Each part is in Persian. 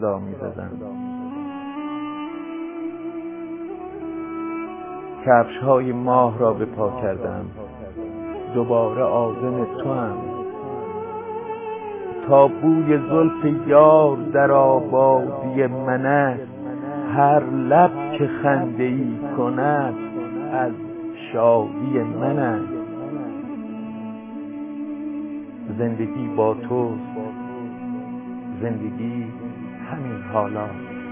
صدا می‌زدم. کفش‌های ماه را به پا کردم، دوباره عازم توام. تا بوی زلف یار در آبادی من است، هر لب که خنده‌ای کند از شادی من است. زندگی با تو، زندگی همین حالا.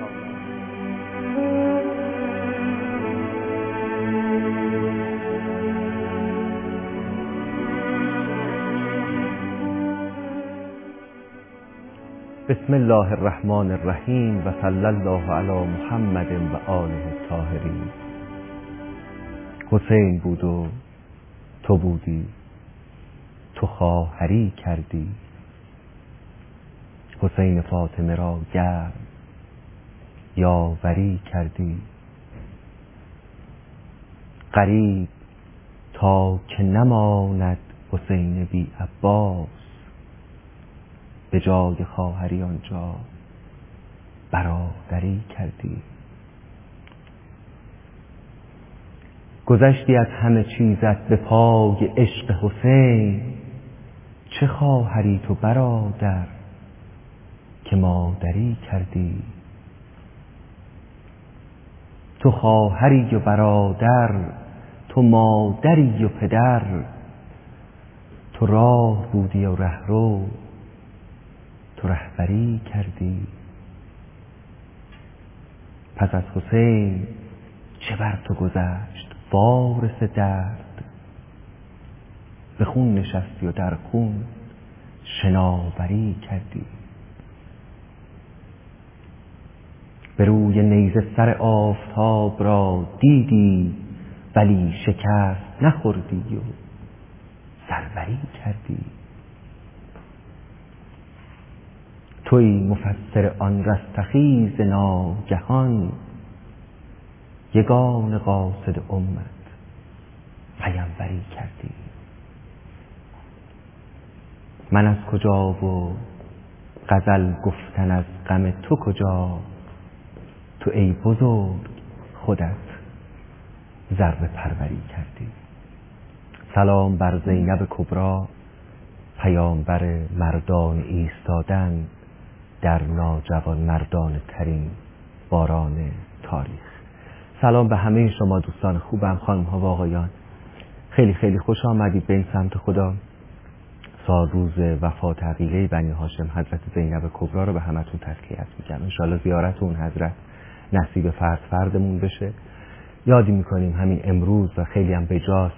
بسم الله الرحمن الرحیم و صلی الله علی محمد و آله الطاهرین. حسین بود و تو بودی، تو خواهری کردی. حسین فاطمه را گرم یاوری کردی. غریب تا که نماند حسین بی عباس، به جای خواهری آنجا برادری کردی. گذشتی از همه چیزت به پای عشق حسین، چه خواهری تو برادر که مادری کردی. تو خواهری و برادر، تو مادری و پدر، تو راه بودی و رهرو، تو رهبری کردی. پس از حسین چه بر تو گذشت وارث درد، به خون نشستی و در خون شناوری کردی. به روی نیزه سر آفتاب را دیدی، ولی شکست نخوردی و سروری کردی. توی مفسر آن رستخیز ناگهان، یگان قاصد امت پیامبری کردی. من از کجا و غزل گفتن از غم تو کجا، تو ای بزرگ خودت ذره پروری کردی. سلام بر زینب کبری، پیامبر مردان ایستادن در ناجوان مردان ترین باران تاریخ. سلام به همه شما دوستان خوبم، خانم ها و آقایان. خیلی خیلی خوش آمدید به این سمت خدا. سال روز وفات عقیله بنی هاشم حضرت زینب کبری رو به همتون تسلیت میگم. انشالله زیارت اون حضرت نصیب فردمون بشه. یادی میکنیم همین امروز و خیلی هم بجاست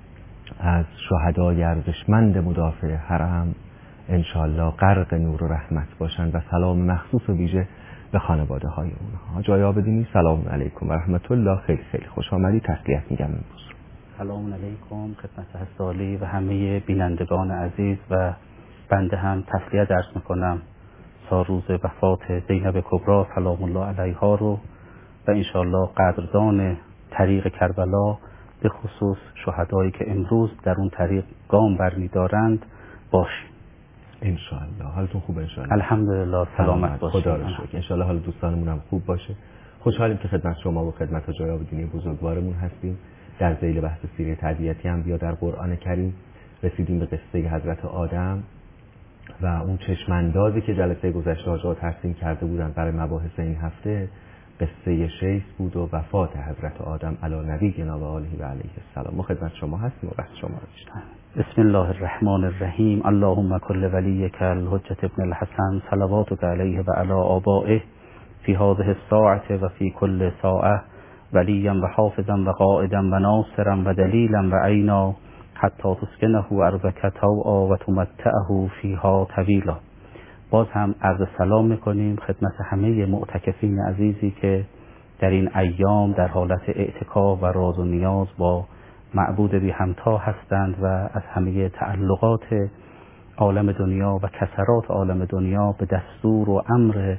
از شهدای ارزشمند مدافع حرم، انشالله غرق نور و رحمت باشن و سلام مخصوص و ویژه به خانواده های اونها. جای آبادینی، سلام علیکم و رحمت الله. خیلی خیلی خوش آمدید. تسلیت میگم امروز. سلام علیکم خدمت حضرت و همه بینندگان عزیز و بنده هم تسلیت عرض میکنم سال روز وفات زینب کبری سلام الله علیها رو و انشالله قدردان طریق کربلا به خصوص شهدایی که امروز در اون طریق گام برمی‌دارند باشیم انشالله. حالتون خوبه انشالله؟ الحمدلله سلامت باشید. خدا رو شکر. انشالله حال دوستانمون هم خوب باشه. خوشحالیم که خدمت شما و خدمت جای آبادینی بزرگوارمون هستیم. در ذیل بحث سیره طبیعتی هم بیا در قرآن کریم رسیدیم به قصه حضرت آدم و اون چشماندازی که جلسه گذشته حاجات ترسیم کرده بودن برای مباحث این هفته، قصه شیث بود و وفات حضرت آدم علی نبینا و آله و علیه السلام. ما خدمت شما هستیم و بحث شما رو بیشتر. بسم الله الرحمن الرحیم. اللهم کل ولیک الحجة ابن الحسن صلواتک علیه و علی آبائه فی هذه الساعة و فی کل ساعة ولیا و حافظا و قائدا و ناصرا و دلیلا و عینا حتی تسکنه ارضک طوعا و تمتعه فیها طویلا. باز هم عرض سلام میکنیم خدمت همه معتکفین عزیزی که در این ایام در حالت اعتکاف و راز و نیاز با معبود بی همتا هستند و از همه تعلقات عالم دنیا و کسرات عالم دنیا به دستور و امر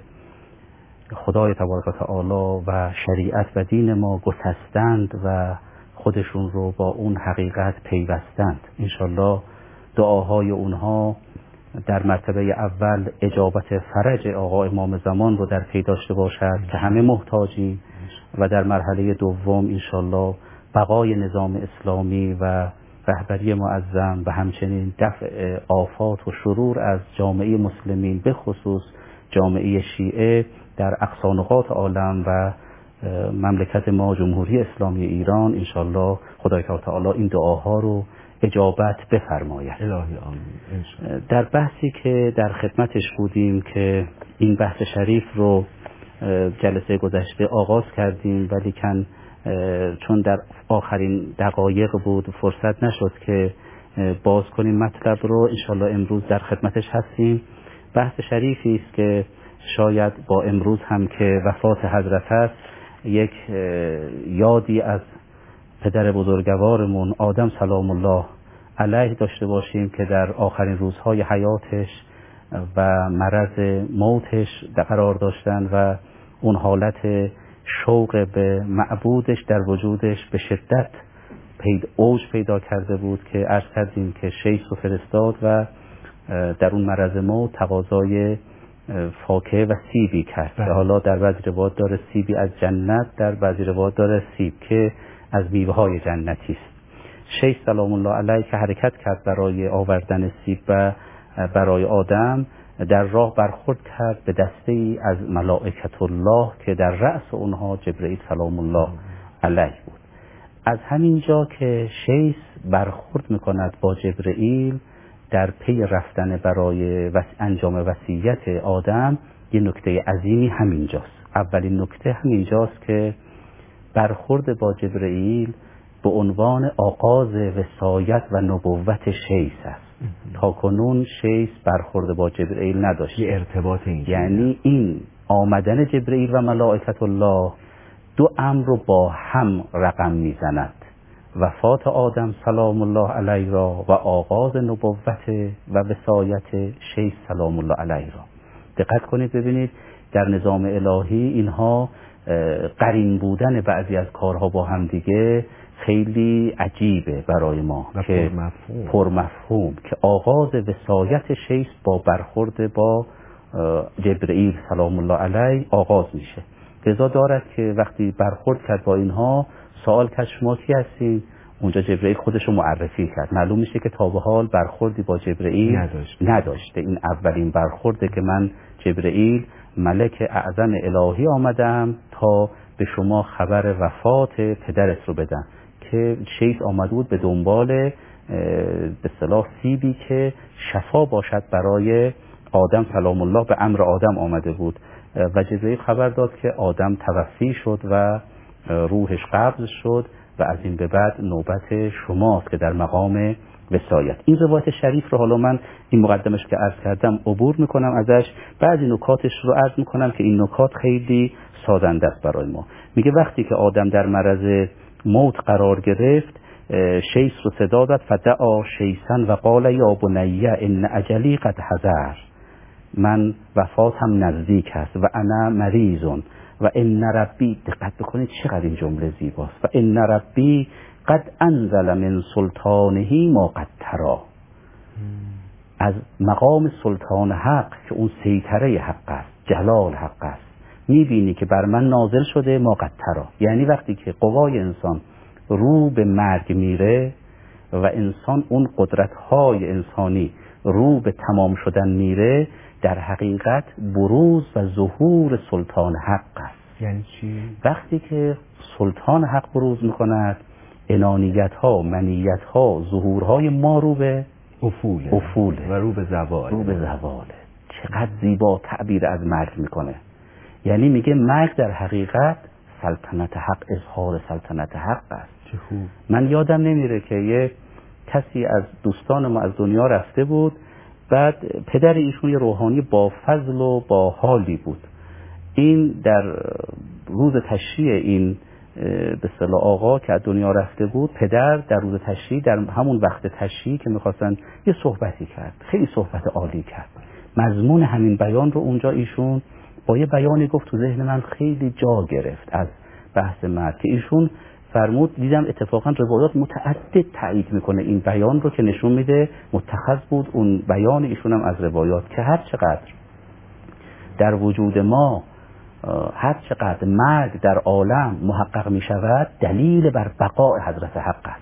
خدای تبارک و تعالی و شریعت و دین ما گسستند و خودشون رو با اون حقیقت پیوستند. انشالله دعاهای اونها در مرتبه اول اجابت فرج آقا امام زمان رو در پی داشته باشد که همه محتاجیم، و در مرحله دوم انشالله بقای نظام اسلامی و رهبری معظم و همچنین دفع آفات و شرور از جامعه مسلمین به خصوص جامعه شیعه در اقصا نقاط عالم و مملکت ما جمهوری اسلامی ایران. انشالله خدای تعالی این دعاها رو اجابت بفرماید. الهی آمین. در بحثی که در خدمتش بودیم که این بحث شریف رو جلسه گذشته آغاز کردیم، ولیکن چون در آخرین دقایق بود فرصت نشد که باز کنیم مطلب رو. انشالله امروز در خدمتش هستیم. بحث شریفی است که شاید با امروز هم که وفات حضرت است یک یادی از پدر بزرگوارمون آدم سلام الله علیه داشته باشیم که در آخرین روزهای حیاتش و مرض موتش قرار داشتن و اون حالت شوق به معبودش در وجودش به شدت اوج پیدا کرده بود که عرض کردیم که شیخ رو فرستاد و در اون مرض موت تقاضای فاکهه و سیبی کرد که حالا در بعضی روایات داره سیبی از جنت، در بعضی روایات داره سیب که از میوه‌های جنتی است. شیخ سلام الله علیه که حرکت کرد برای آوردن سیب و برای آدم، در راه برخورد کرد به دسته‌ای از ملائکت الله که در رأس اونها جبرئیل سلام الله علیه بود. از همین جا که شیخ برخورد میکند با جبرئیل در پی رفتن برای انجام وصیت آدم، یه نکته عظیمی همینجاست. اولین نکته همینجاست که برخورد با جبرئیل به عنوان آغاز وصایت و نبوت شیخ است. تا کنون شیخ برخورد با جبرئیل نداشت. یه ارتباط اینجا، یعنی این آمدن جبرئیل و ملائکت الله دو امر رو با هم رقم میزند: وفات آدم سلام الله علیه را و آغاز نبوت و وصایت شیخ سلام الله علیه را. دقت کنید ببینید در نظام الهی اینها قرین بودن بعضی از کارها با هم دیگه خیلی عجیبه برای ما که پرمفهوم که آغاز وصایت شیخ با برخورد با جبرئیل سلام الله علیه آغاز میشه. لذا دارد که وقتی برخورد کرد با اینها سوال کرد شما کی هستین؟ اونجا جبرئیل خودشو معرفی کرد. معلوم میشه که تا به حال برخوردی با جبرئیل نداشته. این اولین برخورده که من جبرئیل ملک اعظم الهی آمدم تا به شما خبر وفات پدرت رو بدم، که شیخ آمده بود به دنبال به اصطلاح سیبی که شفا باشد برای آدم سلام الله، به امر آدم آمده بود و جبرئیل خبر داد که آدم توفی شد و روحش قبض شد و از این به بعد نوبت شماست که در مقام وصایت. این روایت شریف رو حالا من این مقدمش که عرض کردم عبور میکنم ازش، بعضی نکاتش رو عرض میکنم که این نکات خیلی سازنده است برای ما. میگه وقتی که آدم در مرض موت قرار گرفت، شیخ رو صدا داد فدعا شیخا و قال یا بنی ان اجلی قد حضر، من وفاتم نزدیک است و انا مریضون و ان ربی، دقت بکنید چقدر این جمله زیباست، و ان ربی قد انزل من سلطانه ما قد ترا، از مقام سلطان حق که اون سیطره حق است، جلال حق است، میبینی که بر من نازل شده ما قد ترا. یعنی وقتی که قوای انسان رو به مرگ میره و انسان اون قدرت‌های انسانی رو به تمام شدن میره، در حقیقت بروز و ظهور سلطان حق است. یعنی چی؟ وقتی که سلطان حق بروز میکند، انانیت‌ها، منیت‌ها، ظهورهای ما رو به افوله و رو به زواله. چقدر زیبا تعبیر از مرگ میکنه. یعنی میگه مرگ در حقیقت سلطنت حق، اظهار سلطنت حق است. چه خوب. من یادم نمیره که یه کسی از دوستان ما از دنیا رفته بود، بعد پدر ایشون یه روحانی با فضل و با حالی بود. این در روز تشریع این به اصطلاح آقا که از دنیا رفته بود، پدر در روز تشریع، در همون وقت تشریع که میخواستن یه صحبتی کرد، خیلی صحبت عالی کرد. مضمون همین بیان رو اونجا ایشون با یه بیانی گفت تو ذهن من خیلی جا گرفت از بحث مرگ، که ایشون فرمود. دیدم اتفاقا روایات متعدد تایید میکنه این بیان رو که نشون میده متخذ بود اون بیان ایشون هم از روایات که هر چقدر در وجود ما هر چقدر مرگ در عالم محقق می شود دلیل بر بقای حضرت حق است.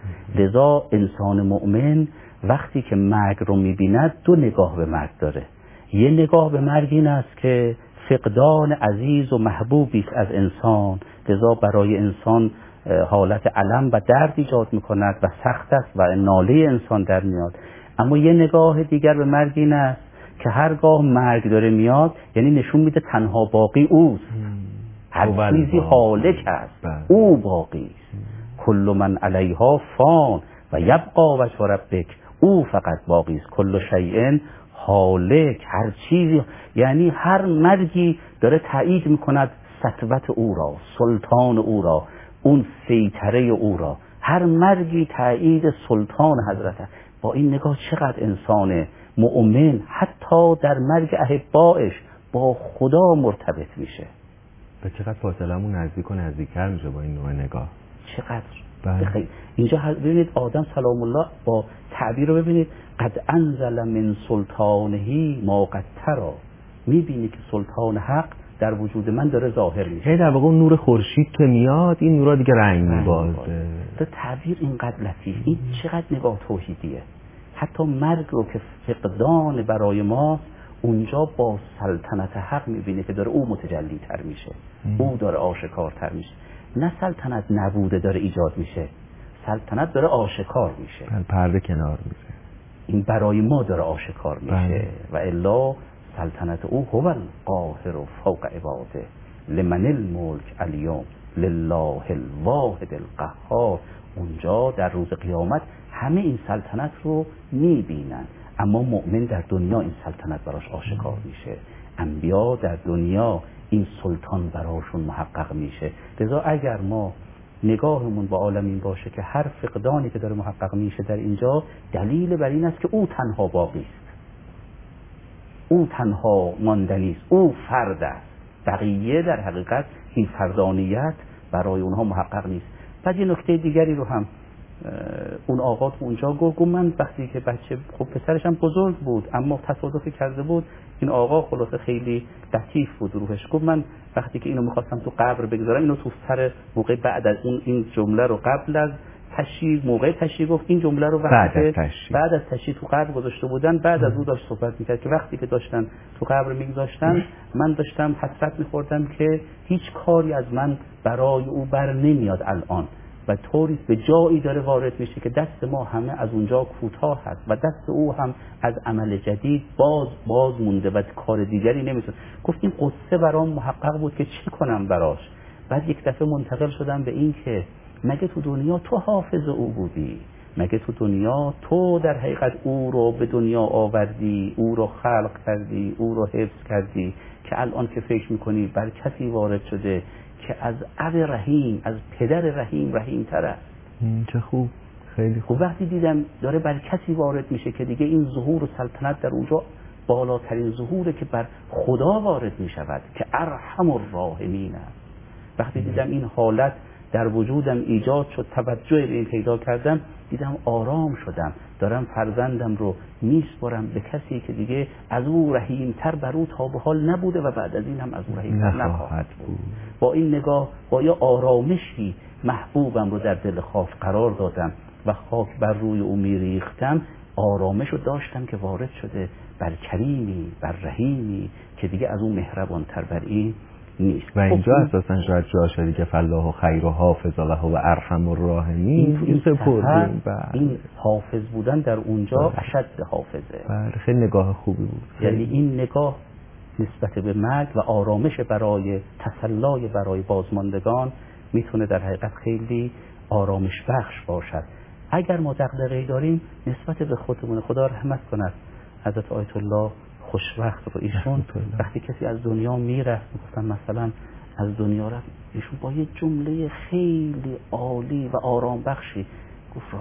لذا انسان مؤمن وقتی که مرگ رو می بیند دو نگاه به مرگ داره. یه نگاه به مرگ این است که فقدان عزیز و محبوبی است از انسان، لذا برای انسان حالت الم و درد ایجاد می کند و سخت است و ناله انسان در میاد. اما یه نگاه دیگر به مرگ این است که هرگاه مرگ داره میاد یعنی نشون میده تنها باقی اوست. هر چیزی هالک است، او باقی است. کل من علیها فان و یبقا وجه ربک، او فقط باقی است. کل شیء هالک، هر چیزی، یعنی هر مرگی داره تایید میکند سطوت او را، سلطان او را، اون سیطره او را. هر مرگی تایید سلطان حضرت. با این نگاه چقدر انسان مؤمن حتی در مرگ احبائش با خدا مرتبط میشه و چقدر فاصله‌مون نزدیک و نزدیکتر میشه با این نوع نگاه. چقدر اینجا ببینید آدم سلام الله با تعبیر رو ببینید، قد انزل من سلطانهی ما قد ترا، میبینی که سلطان حق در وجود من داره ظاهر میشه. در واقع نور خورشید که میاد این نورا دیگه رنگ میبازه. تا تعبیر اینقدر لطیف، این چقدر نگاه توحیدیه. حتی مرگ رو که فقدان برای ما، اونجا با سلطنت حق میبینه که داره او متجلی تر میشه، او داره آشکارتر میشه. نه سلطنت نبوده داره ایجاد میشه، سلطنت داره آشکار میشه، پرده کنار میشه، این برای ما داره آشکار میشه. و الا سلطنت او هو القاهر فوق عباده لمن الملک الیوم لله الواحد القهار. اونجا در روز قیامت همه این سلطنت رو میبینن، اما مؤمن در دنیا این سلطنت براش آشکار میشه. انبیا در دنیا این سلطان براشون محقق میشه. لذا اگر ما نگاهمون با عالم این باشه که هر فقدانی که داره محقق میشه در اینجا دلیل بر این است که او تنها باقی است، او تنها ماندنی است، او فرد است. بقیه در حقیقت این فردانیت برای اونها محقق نیست. بعد یه نکته دیگری رو هم اون آقا تو اونجا گفت من وقتی که بچه، خب پسرش هم بزرگ بود اما تصادفی کرده بود، این آقا خلاصه خیلی لطیف بود روحش، گفت من وقتی که اینو میخواستم تو قبر بگذارم اینو تو سر موقع بعد از اون این جمله رو قبل از تشییع موقع تشییع گفت، این جمله رو وقتی بعد از تشییع تو قبر گذاشته بودن، بعد از اون داشت صحبت میکرد که وقتی که داشتن تو قبر میگذاشتن من داشتم حسرت میخوردم که هیچ کاری از من برای او بر نمیاد الان و طوری به جایی داره وارد میشه که دست ما همه از اونجا کوتاه هست و دست او هم از عمل جدید باز مونده و کار دیگری نمیتونه. گفت این قصه برام محقق بود که چی کنم براش. بعد یک دفعه منتقل شدم به این که مگه تو دنیا تو حافظ او بودی؟ مگه تو دنیا تو در حقیقت او رو به دنیا آوردی، او رو خلق کردی، او رو حفظ کردی، که الان که فکر میکنی بر کسی وارد شده که از اب رحیم، از پدر رحیم تر است. چه خوب، خیلی خوب. وقتی دیدم داره بر کسی وارد میشه که دیگه این ظهور و سلطنت در اونجا بالاترین ظهوره که بر خدا وارد میشود که ارحم الراحمین است. وقتی دیدم این حالت در وجودم ایجاد شد، توجه به این پیدا کردم، دیدم آرام شدم، دارم فرزندم رو میسپارم به کسی که دیگه از او رحیمتر بر او تا به حال نبوده و بعد از این هم از او رحیمتر نخواهد بود. با این نگاه با یه آرامشی محبوبم رو در دل خاک قرار دادم و خاک بر روی او میریختم، آرامش رو داشتم که وارد شده بر کریمی، بر رحیمی که دیگه از اون مهربانتر بر این نیست. و اینجا اساسا شاید جاشه دیگه فالله خیر و حافظ له و ارحم الراحمین. این حافظ بودن در اونجا اشد حافظه. خیلی نگاه خوبی بود. یعنی این نگاه نسبت به مرگ و آرامش برای تسلای برای بازماندگان میتونه در حقیقت خیلی آرامش بخش باشد. اگر ما دغدغه‌ای داریم نسبت به خودمون، خدا رحمت کند حضرت آیت الله خوشوقت رو، ایشون وقتی کسی از دنیا میرفت میگفتن مثلا از دنیا رفت، ایشون با یه جمله خیلی عالی و آرام بخشی گفت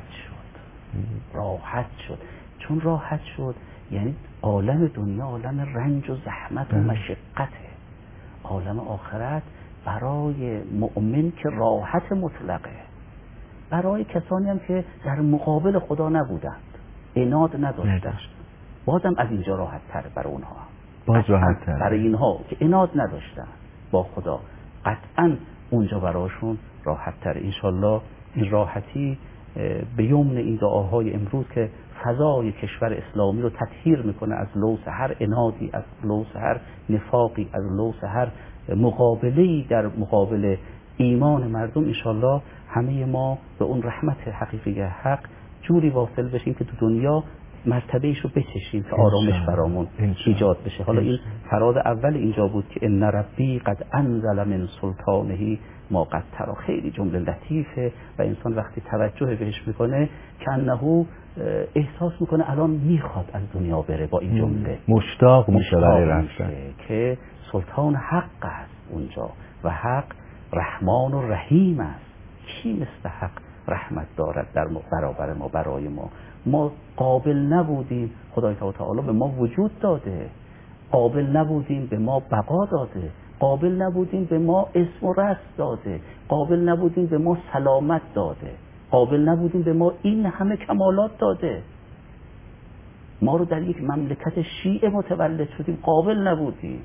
راحت شد. چون راحت شد یعنی عالم دنیا عالم رنج و زحمت و مشقته، عالم آخرت برای مؤمن که راحت مطلقه، برای کسانی هم که در مقابل خدا نبودند، عناد نداشتند، بازم از اینجا راحت تر برای اونها، باز راحت تر برای اینها که عناد نداشتند با خدا، قطعا اونجا براشون راحت تر. انشالله این راحتی به یمن این دعاهای امروز که فضای کشور اسلامی رو تطهیر میکنه از لوث هر عنادی، از لوث هر نفاقی، از لوث هر مقابله‌ای در مقابل ایمان مردم، انشالله همه ما به اون رحمت حقیقی حق جوری واصل بشیم که تو دنیا مرتبهش رو بچشیم که آرامش برامون ایجاد بشه. حالا این فراز اول اینجا بود که ان ربی قد انزل من سلطانه ما قد ترا. خیلی جمله لطیفه و انسان وقتی توجه بهش میکنه که انه احساس میکنه الان میخواد از دنیا بره، با این جمله مشتاق میشه برای رفتن، که سلطان حق است اونجا و حق رحمان و رحیم است. کی مثل حق رحمت دارد در برابر ما، برای ما قابل نبودیم، خدای تعالی به ما وجود داده، قابل نبودیم به ما بقا داده، قابل نبودیم به ما اسم و رست داده، قابل نبودیم به ما سلامت داده، قابل نبودیم به ما این همه کمالات داده. ما رو در یک مملکت شیعه متولد شدیم، قابل نبودیم.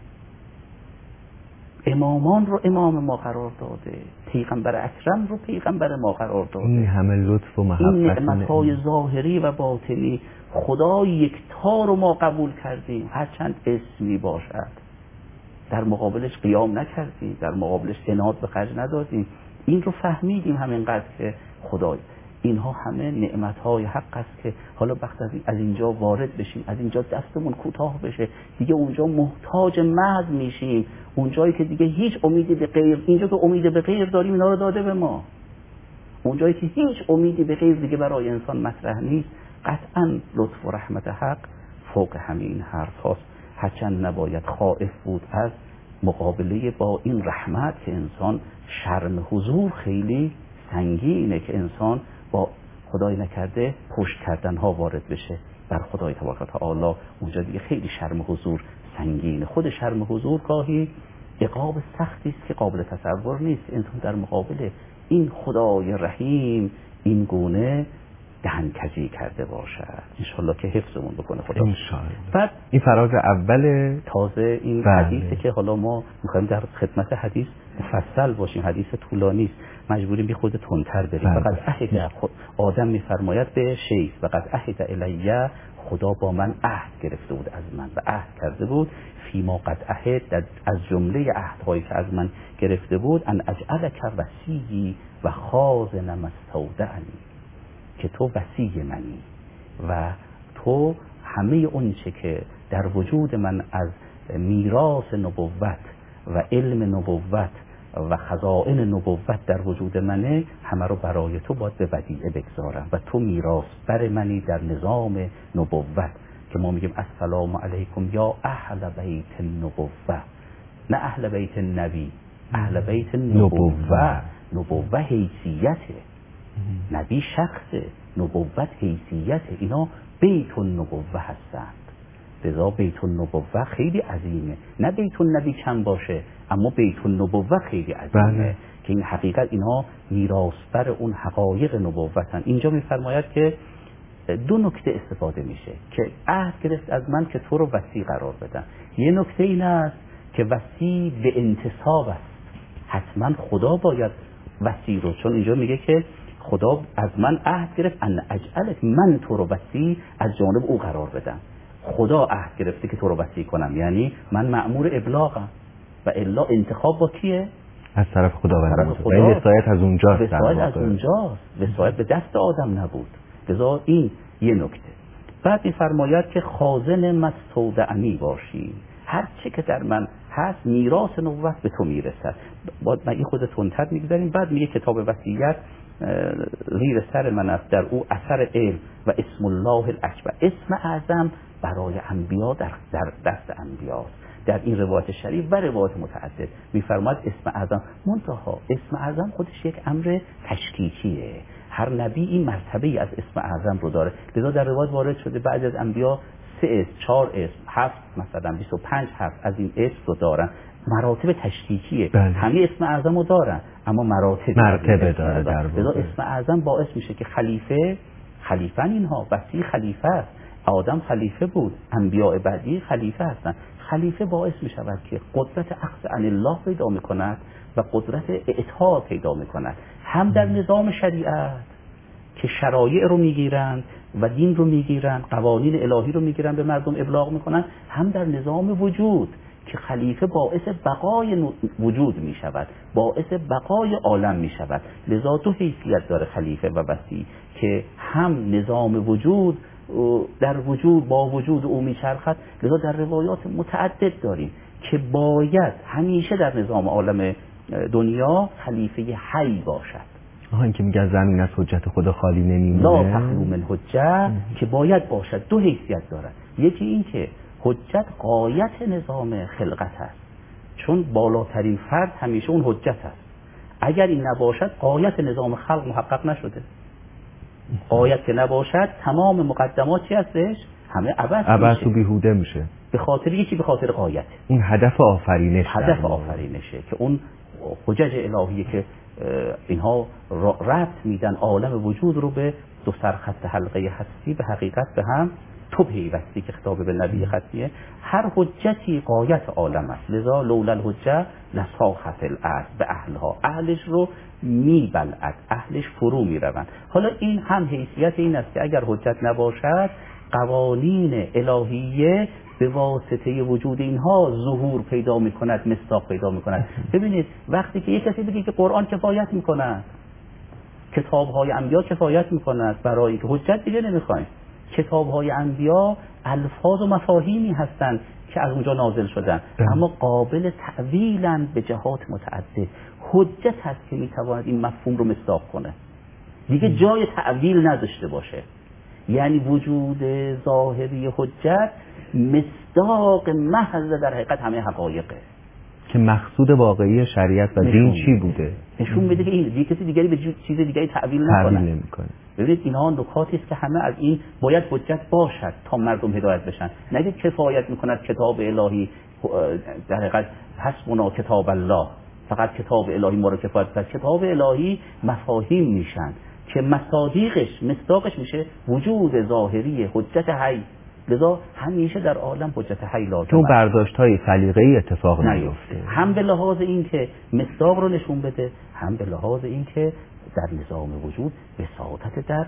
امامان رو امام ما قرار داده، پیغمبر اکرم رو پیغمبر ما قرار داده. این همه لطف و محبت، این نعمت‌های ظاهری و باطنی خدای یکتا رو ما قبول کردیم، هرچند اسمی باشد. در مقابلش قیام نکردیم، در مقابلش عناد به خرج ندادیم. این رو فهمیدیم همینقدر که خدای اینها همه نعمت‌های حق است که حالا وقتی از اینجا وارد بشیم، از اینجا دستمون کوتاه بشه، دیگه اونجا محتاج محض میشیم، اونجایی که دیگه هیچ امیدی به غیر، اینجا که امید به غیر داریم اینا رو داده به ما، اونجایی که هیچ امیدی به غیر دیگه برای انسان مطرح نیست، قطعاً لطف و رحمت حق فوق همین حرف هاست. هرچند نباید خائف بود از مقابله با این رحمت که انسان شرم حضور خیلی سنگینه، که انسان با خدای نکرده پشت کردن ها وارد بشه بر خدای تبارک و تعالی، اونجا دیگه خیلی شرم حضور سنگینه. خود شرم حضور گاهی عقاب سختی است که قابل تصور نیست انسان در مقابل این خدای رحیم این گونه دهنکجی کرده باشد. انشالله که حفظمون بکنه خدا. انشالله. بعد این فراز اول تازه این حدیثه که حالا ما میخوایم در خدمت حدیث مفصل باشیم، حدیث طولانی است، مجبوریم بی خود تندتر بریم. فقط عهد آدم میفرماید به شیخ وقد عهد الیه، خدا با من عهد گرفته بود از من و عهد کرده بود فیما قد عهد، از جمله عهدهایی که از من گرفته بود، ان اجعلک وصی و خازن ما استودعنی، که تو وصی منی و تو همه اون چه که در وجود من از میراث نبوت و علم نبوت و خزائن نبوت در وجود منه، همه رو برای تو باید به ودیعه بگذارم و تو میراث بر منی در نظام نبوت، که ما میگیم السلام علیکم یا اهل بیت النبوه، نه اهل بیت النبی، اهل بیت النبوه. نبوه حیثیته، نبی شخصه، نبوت حیثیته، اینا بیت النبوه هستند. لذا بیت النبوه خیلی عظیمه، نه بیت النبی کم باشه، اما بیت النبوه خیلی عظیمه که این حقیقت اینها میراثبر اون حقایق نبوتن. اینجا میفرماید که دو نکته استفاده میشه که عهد گرفت از من که تو رو وصی قرار بدم. یه نکته این است که وصی به انتصاب است، حتما خدا باید وصی رو، چون اینجا میگه که خدا از من عهد گرفت ان اجعلک، من تو رو وصی از جانب او قرار بدم. خدا عهد گرفته که تو رو وصی کنم، یعنی من مأمور ابلاغم و الا انتخاب با کیه؟ از طرف خداوند. و وصایت از اونجاست، وصایت از اونجاست، وصایت به دست آدم نبود. لذا این یه نکته. بعد می‌فرماید که خازن مستودعنی باشی، هر چه که در من هست میراث نبوت به تو میرسد. بعد من این خود تندتر میگذاریم. بعد میگه کتاب وصیت زیر سر من است، در او اثر علم و اسم الله الاکبر، اسم اعظم برای انبیا در دست انبیاست. در این روایت شریف و روایت متعدد میفرماید اسم اعظم، منتها اسم اعظم خودش یک امر تشکیکیه، هر نبی این مرتبه از اسم اعظم رو داره. لذا در روایت وارد شده بعضی از انبیا 3 اسم، 4 اسم، 7 مثلا 25 حرف از این اسم رو دارن. مراتب تشریکیه. بله. همه اسم اعظم رو دارن اما مرتبه داره در واقع. اسم اعظم باعث میشه که خلیفه اینها وسیع خلیفه است. آدم خلیفه بود، انبیاء بعدی خلیفه هستن. خلیفه باعث میشود که قدرت اخذ عن الله پیدا میکند و قدرت اطاعت پیدا میکند، هم در نظام شریعت که شرایع رو میگیرند و دین رو میگیرند، قوانین الهی رو میگیرند به مردم ابلاغ میکنند، هم در نظام وجود که خلیفه باعث بقای وجود میشود، باعث بقای عالم میشود. لذا دو حیثیت داره خلیفه و وصی که هم نظام وجود در وجود با وجود او میچرخد. لذا در روایات متعدد داریم که باید همیشه در نظام عالم دنیا خلیفه حی باشد. این که میگه زمین از حجت خدا خالی نمیمونه، لا تخلو من حجت، که باید باشد. دو حیثیت دارد. یکی این که حجت غایت نظام خلقت است، چون بالاترین فرد همیشه اون حجت است. اگر این نباشد غایت نظام خلق محقق نشده. غایت که نباشد تمام مقدمات چی هستش؟ همه عبث و بیهوده میشه. به خاطر یکی، به خاطر غایت، اون هدف آفرینشه که اون حجج الهیه که اینها ربط میدن عالم وجود رو به دو سرخط حلقه هستی، به حقیقت به هم تو پیوستی که خطاب به نبی ختمیه. هر حجتی غایت عالم است. لذا لولا الحجه لساخت الارض به اهلها، اهلش رو میبلعد، اهلش فرو میروند. حالا این هم حیثیت این است که اگر حجت نباشد قوانین الهیه به واسطه وجود اینها ظهور پیدا میکند، مصداق پیدا میکند. ببینید وقتی که یک کسی بگه که قرآن کفایت میکند، کتاب‌های انبیا کفایت میکند، برای که حجت دیگه نمیخوایم. کتاب‌های انبیا الفاظ و مفاهیمی هستند که از اونجا نازل شدن اما قابل تأویلن به جهات متعدد. حجت هست که میتواند این مفهوم رو مصداق کنه، دیگه جای تأویل نداشته باشه. یعنی وجود ظاهری حجت مصداق محض در حقیقت همه حقایقه که مقصود واقعی شریعت و دین چی بوده. نشون میده که این کسی دیگری به چیز دیگری تأویل نمیکنه. ببینید اینها نکاتی است که همه از این باید حجت باشد تا مردم هدایت بشن. نگه کفایت میکند کتاب الهی، در حقیقت حسبنا کتاب الله، فقط کتاب الهی ما رو کفایت می‌کند. کتاب الهی مفاهیم میشن که مصداقش میشه وجود ظاهری حجت حی. لذا همیشه در عالم حجت حی لازم چون برداشت‌های سلیقه‌ای اتفاق نیفته، هم به لحاظ این که مصداق رو نشون بده، هم به لحاظ این که در نظام وجود وساطت در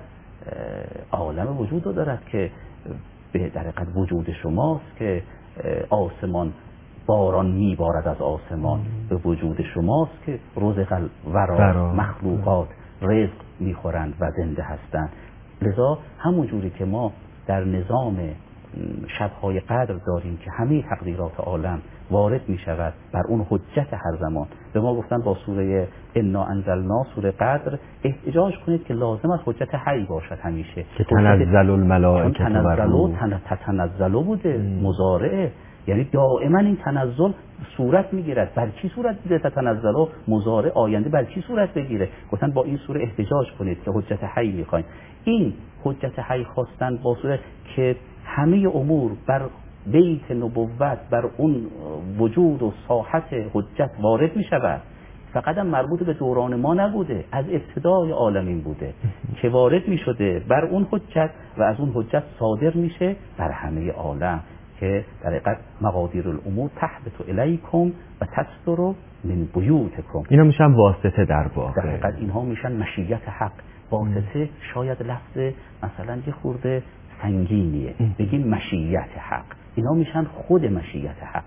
عالم وجود رو دارد که به در حقیقت وجود شماست که آسمان باران میبارد از آسمان، به وجود شماست که رزق الورا مخلوقات رزق میخورند و زنده هستند. لذا همونجوری که ما در نظام شب‌های قدر داریم که همه تقدیرات عالم وارد می شود بر اون حجت هر زمان. به ما گفتن با سوره انا انزلنا، سوره قدر، احتجاج کنید که لازم است حجت حی باشد همیشه که تنزل الملائکه تنزلو بوده مضارعه، یعنی دائما این تنزل صورت میگیرد. بر چی صورت میگیره؟ تنزلو مضارع آینده بر چی صورت بگیره؟ گفتن با این سوره احتجاج کنید که حجت حی میخواین. این حجت حی خواستن با سوره که همه امور بر بیت نبوت، بر اون وجود و ساحت حجت وارد می شود. فقط هم مربوط به دوران ما نبوده، از ابتدای عالمین بوده که وارد می شده بر اون حجت و از اون حجت صادر میشه بر همه عالم که در حقیقت مقادیر الامور تحبط الیکم و تصدر من بیوتکم. اینا میشن واسطه در واقع. در حقیقت اینها میشن مشیت حق. واسطه شاید لفظ مثلا یه خورده سنگینیه، بگیم مشیت حق. اینا میشن خود مشیت حق،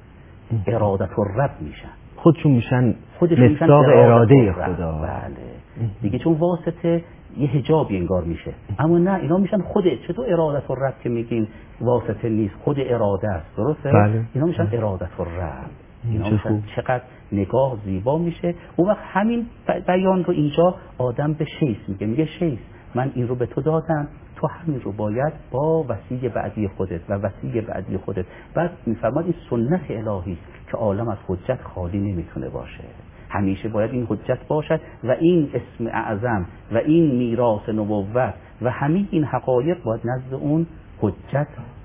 ارادت الرب میشن، خودشون میشن مصداق اراده خدا. بله دیگه، چون واسطه یه حجابی انگار میشه، اما نه، اینا میشن خود. چطور ارادت الرب که میگیم واسطه نیست، خود اراده است، درسته؟ بله. اینا میشن ارادت الرب. اینا میشن چقدر نگاه زیبا میشه. اون وقت همین بیان رو اینجا آدم به شیس میگه شیس من این رو به تو دادم، تو همین رو باید با وصی بعدی خودت و وصی بعدی خودت. بعد میفرماد این سنت الهی است که عالم از حجت خالی نمیتونه باشه، همیشه باید این حجت باشد و این اسم اعظم و این میراث نبوت و همه این حقایق باید نزد اون حجت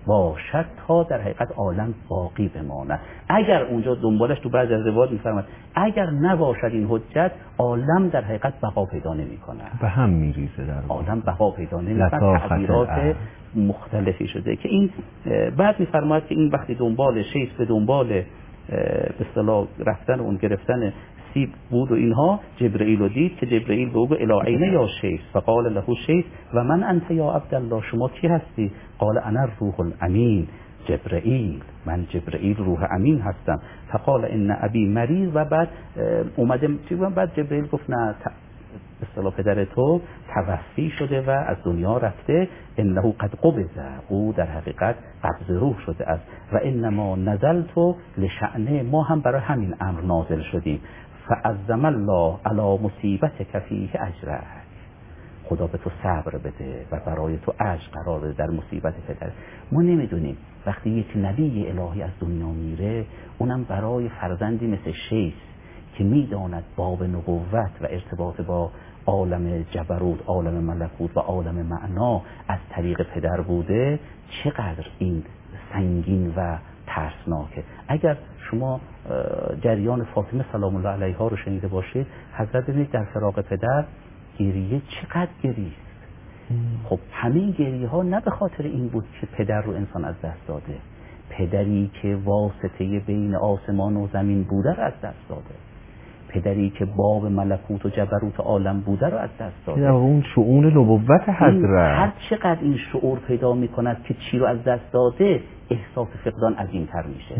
باشد تا در حقیقت عالم باقی بماند. اگر اونجا دنبالش تو بعض از روایات میفرماد اگر نباشد این حجت عالم در حقیقت بقا پیدا نمیکنه، به هم میریزه، در عالم بقا پیدا نمیکنه. تعبیرات مختلفی شده که این بعد میفرماید که این وقتی دنبال شیس به دنبال به اصطلاح رفتن اون گرفتن سیب بود و اینها، جبرئیل رو دید که جبرئیل به او گفت الی این یا شیس، فقال له شیس و من انت یا عبدالله، شما کی هستی؟ قال انا الروح الامین جبرئیل، من جبرئیل روح امین هستم. فقال ان ابی مریض و بعد اومده بعد جبرئیل گفت نه، به اصطلاح پدر تو توفی شده و از دنیا رفته، انه قد قبض، او در حقیقت قبض روح شده است. و انما نزلت لشأنه، ما هم برای همین امر نازل شدیم. فعظم الله علی مصیبتک فیه اجرک، خدا به تو صبر بده و برای تو اجر قرار بده در مصیبت پدر. ما نمیدونیم وقتی یک نبی الهی از دنیا میره، اونم برای فرزندی مثل شیس که میداند باب نبوت و ارتباط با عالم جبروت، عالم ملکوت و عالم معنا از طریق پدر بوده، چقدر این سنگین و ترسناکه. اگر شما جریان فاطمه سلام الله علیها رو شنیده باشید، حضرت ببینید در فراق پدر گریه چقدر گریست. خب همین گریه ها نه به خاطر این بود که پدر رو انسان از دست داده، پدری که واسطه بین آسمان و زمین بوده رو از دست داده، پدری که باب ملکوت و جبروت عالم بوده رو از دست داده. اون شؤون نبوت حضرت، هر چقدر این شعور پیدا می کند که چی رو از دست داده، احساس فقدان عظیم‌تر میشه.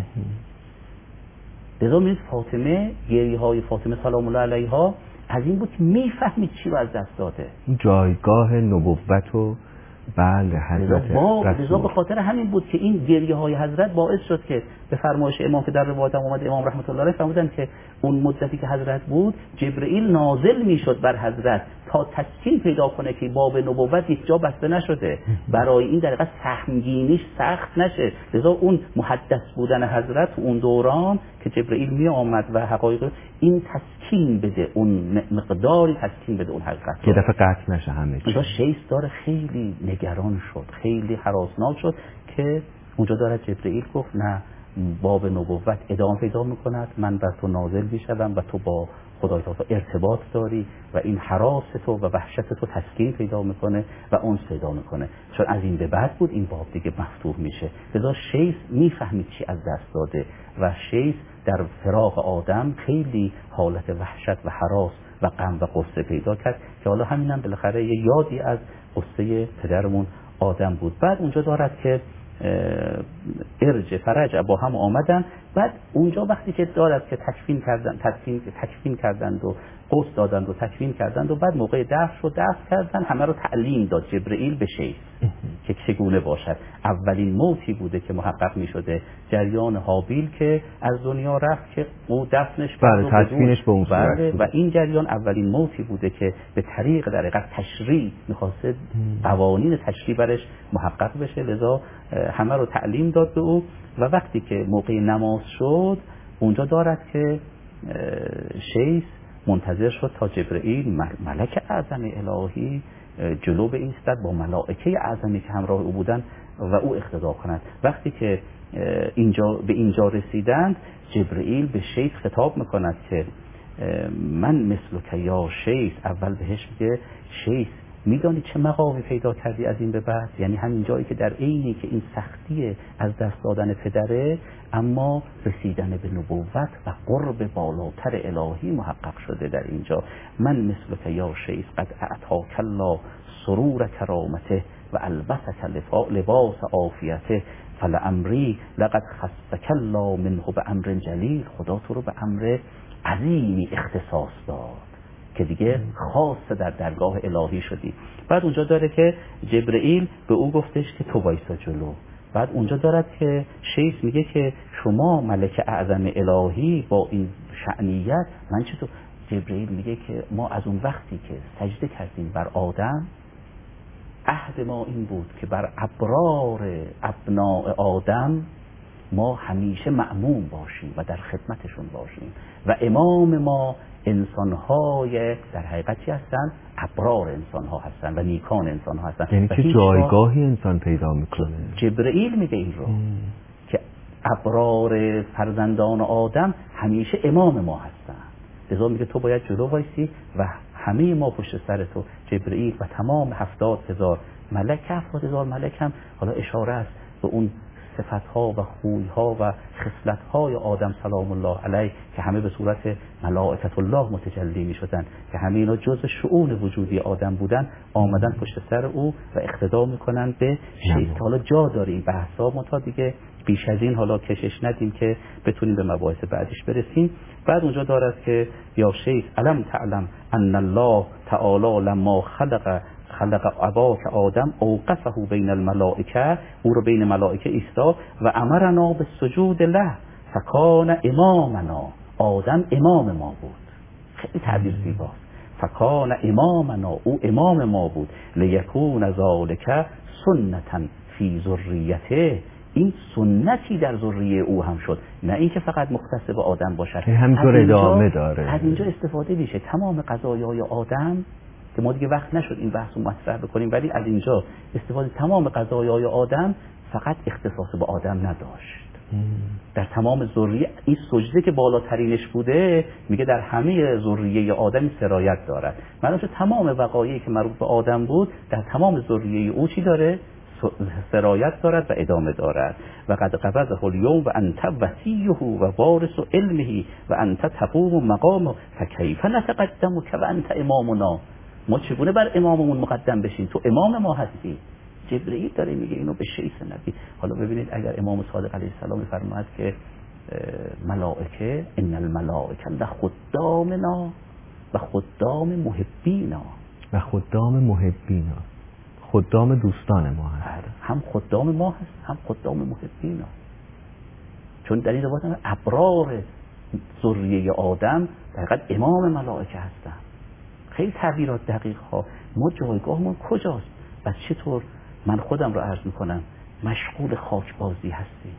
لذا می‌بینید فاطمه، گریه های فاطمه سلام الله علیها از این بود که میفهمید چی رو از دست داده، جایگاه نبوت و بله حضرت لذا به خاطر همین بود که این گریه های حضرت باعث شد که به فرمایش امام که در روایت هم اومده، امام رحمت الله علیه فرمودن که اون مدتی که حضرت بود جبرئیل نازل میشد بر حضرت تا تسکین پیدا کنه که باب نبوت یک جا بسته نشده، برای این در حقیقت سهمگینیش سخت نشه. لذا اون محدث بودن حضرت اون دوران که جبرئیل می آمد و حقایق این تسکین بده، اون مقداری تسکین بده اون حقیقت، که دفعه قطع نشه همه چی. لذا شیس داره خیلی نگران شد، خیلی هراسناک شد که اونجا داره جبرئیل گفت نه، باب نبوت ادامه پیدا میکند، من بر تو نازل میشم و تو با خدای تعالی ارتباط داری و این هراس تو و وحشت تو تسکین پیدا میکنه و اونس پیدا میکنه، چون از این به بعد بود این باب دیگه مفتوح میشه. لذا شیس میفهمید چی از دست داده و شیس در فراق آدم خیلی حالت وحشت و هراس و غم و قصه پیدا کرد که حالا همینم بالاخره یه یادی از قصه پدرمون آدم بود. بعد اونجا دارد که ارج فرج با هم آمدن، بعد اونجا وقتی که دارد که تکفین کردند و قص دادند و تکفین کردند و بعد موقع دفن شد، دفن کردن، همه رو تعلیم داد جبرئیل به شیس که چگونه باشد. اولین موتی بوده که محقق می شده، جریان هابیل که از دنیا رفت که او دفنش بله تدفینش به اون صورت و این جریان اولین موتی بوده که به طریق در حقیقت تشریع می‌خواسته قوانین تشریع برش محقق بشه. لذا همه رو تعلیم داد به او و وقتی که موقع نماز شد اونجا دارد که شیس منتظر شد تا جبرئیل ملک اعظم الهی جلو ایستد با ملائکه اعظمی که همراه او بودند و او اقتدا کند. وقتی که به اینجا رسیدند، جبرئیل به شیس خطاب میکند که من مثل که یا شیس، اول بهش میگه شیس میدانی چه مقامی پیدا کردی از این به بعد؟ یعنی همین جایی که در عینی که این سختی از دست دادن پدره، اما رسیدن به نبوت و قرب بالاتر الهی محقق شده در اینجا. من مثل که یا شیس قد اعطاک الله سرور کرامته و البسک لباس عافیته فلعمری لقد خصک الله منه به امر جلیل، خدا تو رو به امر عظیمی اختصاص داد که دیگه خاص در درگاه الهی شدی. بعد اونجا داره که جبرئیل به او گفتش که تو وایسا جلو. بعد اونجا دارد که شیس میگه که شما ملک اعظم الهی با این شأنیت، من چطور؟ جبرئیل میگه که ما از اون وقتی که سجده کردیم بر آدم، عهد ما این بود که بر ابرار ابناء آدم ما همیشه مأموم باشیم و در خدمتشون باشیم. و امام ما انسان‌های در حقیقتی هستن، ابرار انسان‌ها هستن و نیکان انسان‌ها هستن. یعنی چه جایگاهی انسان پیدا میکنه؟ جبرئیل میگه این رو که ابرار فرزندان آدم همیشه امام ما هستن. لذا میگه تو باید جلو وایسی و همه ما پشت سر تو. جبرئیل و تمام 70,000 ملک، 70,000 ملک هم حالا اشاره است به اون صفت‌ها و خوی‌ها و خصلت‌های آدم سلام الله علیه که همه به صورت ملائکت الله متجلی می‌شدن، که همه اینا جزء شؤون وجودی آدم بودن، آمدن پشت سر او و اقتدا می‌کنن به شیء که حالا جا داره این بحثا. متا دیگه بیش از این حالا کشش ندیم که بتونیم به مباحث بعدش برسیم. بعد اونجا دارد که یا شیخ علم تعلم ان الله تعالی لما خلق اباک آدم اوقفه بین الملائکه، او رو بین ملائکه ایستا و امرنا به سجود له فکان امامنا. آدم امام ما بود، خیلی تعبیر زیباست. فکان امامنا، او امام ما بود. لیکون ذالک سنتا فی ذریته، این سنتی در ذریه او هم شد، نه اینکه فقط مختص به آدم باشد. همینطور ادامه داره. از اینجا استفاده میشه تمام قضایای آدم که ما دیگه وقت نشد این بحث رو مطرح بکنیم، ولی از اینجا استفاده تمام قضایای آدم فقط اختصاص به آدم نداشت. در تمام ذریه این سجده که بالاترینش بوده، میگه در همه ذریه آدم سرایت دارد. معنیش تمام وقایعی که مربوط به آدم بود در تمام ذریه او چی داره؟ سرایت دارد و ادامه دارد. و قد قبضه الیوم و انت وصیه و وارث علمه و انت تقوم مقامه فکیف نتقدمک و انت امامنا. ما چگونه بر اماممون مقدم بشیم؟ تو امام ما هستی. جبرئیل داره میگه اینو به شیخ نبی. حالا ببینید اگر امام صادق علیه السلام میفرماید که ملائکه ان الملائکه لخدامنا و خدام محبینا. و خدام محبینا، خدام دوستان ما هست. هم خدام ما هست هم خدام محبینا، چون در این روایت ابرار ذریه آدم در حقیقت امام ملائکه هستن. خیلی تعبیرات دقیق ها. ما جایگاهمون کجاست و چطور؟ من خودم رو عرض میکنم مشغول خاکبازی هستیم.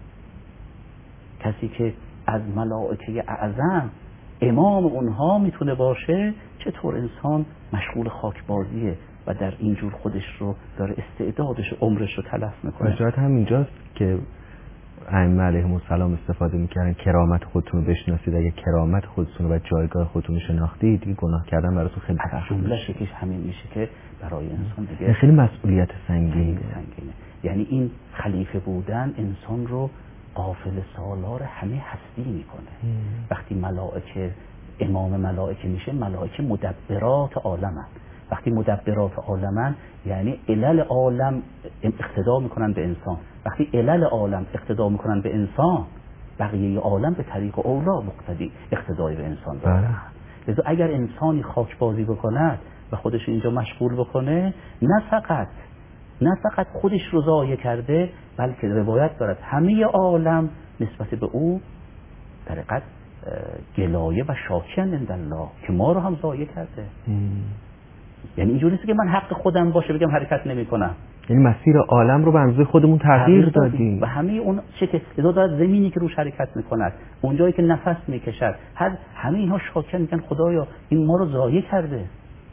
کسی که از ملائکه اعظم امام اونها میتونه باشه، چطور انسان مشغول خاکبازیه و در اینجور خودش رو داره استعدادش و عمرش رو تلف میکنه. وجهت هم اینجاست که ائمه علیهم السلام استفاده میکردن کرامت خودتون رو بشناسید. اگه کرامت خودتون و جایگاه خودتون رو شناختید دیگه گناه کردن براتون خیلی سخت میشه. شکلش همین میشه که برای انسان دیگه خیلی مسئولیت سنگینه. یعنی این خلیفه بودن انسان رو غافل سالار همه هستی میکنه. وقتی ملائکه امام ملائکه میشه، ملائکه مدبرات عالمن. وقتی مدبرات عالمن یعنی علل عالم اقتدا میکنن به انسان. وقتی علل عالم اقتدا میکنن به انسان، بقیه عالم به طریق اولا مقتدی اقتدای به انسان داره. لذا اگر انسانی خاکبازی بکند و خودش اینجا مشغول بکنه، نه فقط خودش رو ضایع کرده، بلکه روایت دارد همه عالم نسبت به او در حقیقت گلایه و شاکیان عند الله که ما رو هم ضایع کرده. یعنی اینجوری نیست که من حق خودم باشه بگم حرکت نمی کنم. یعنی مسیر عالم رو به اندازه خودمون تغییر دادیم و همه اون چه که دارد زمینی که روش حرکت میکند، اونجایی که نفس میکشد، همه اینها شاکر میگن خدایا این ما رو ضایع کرده.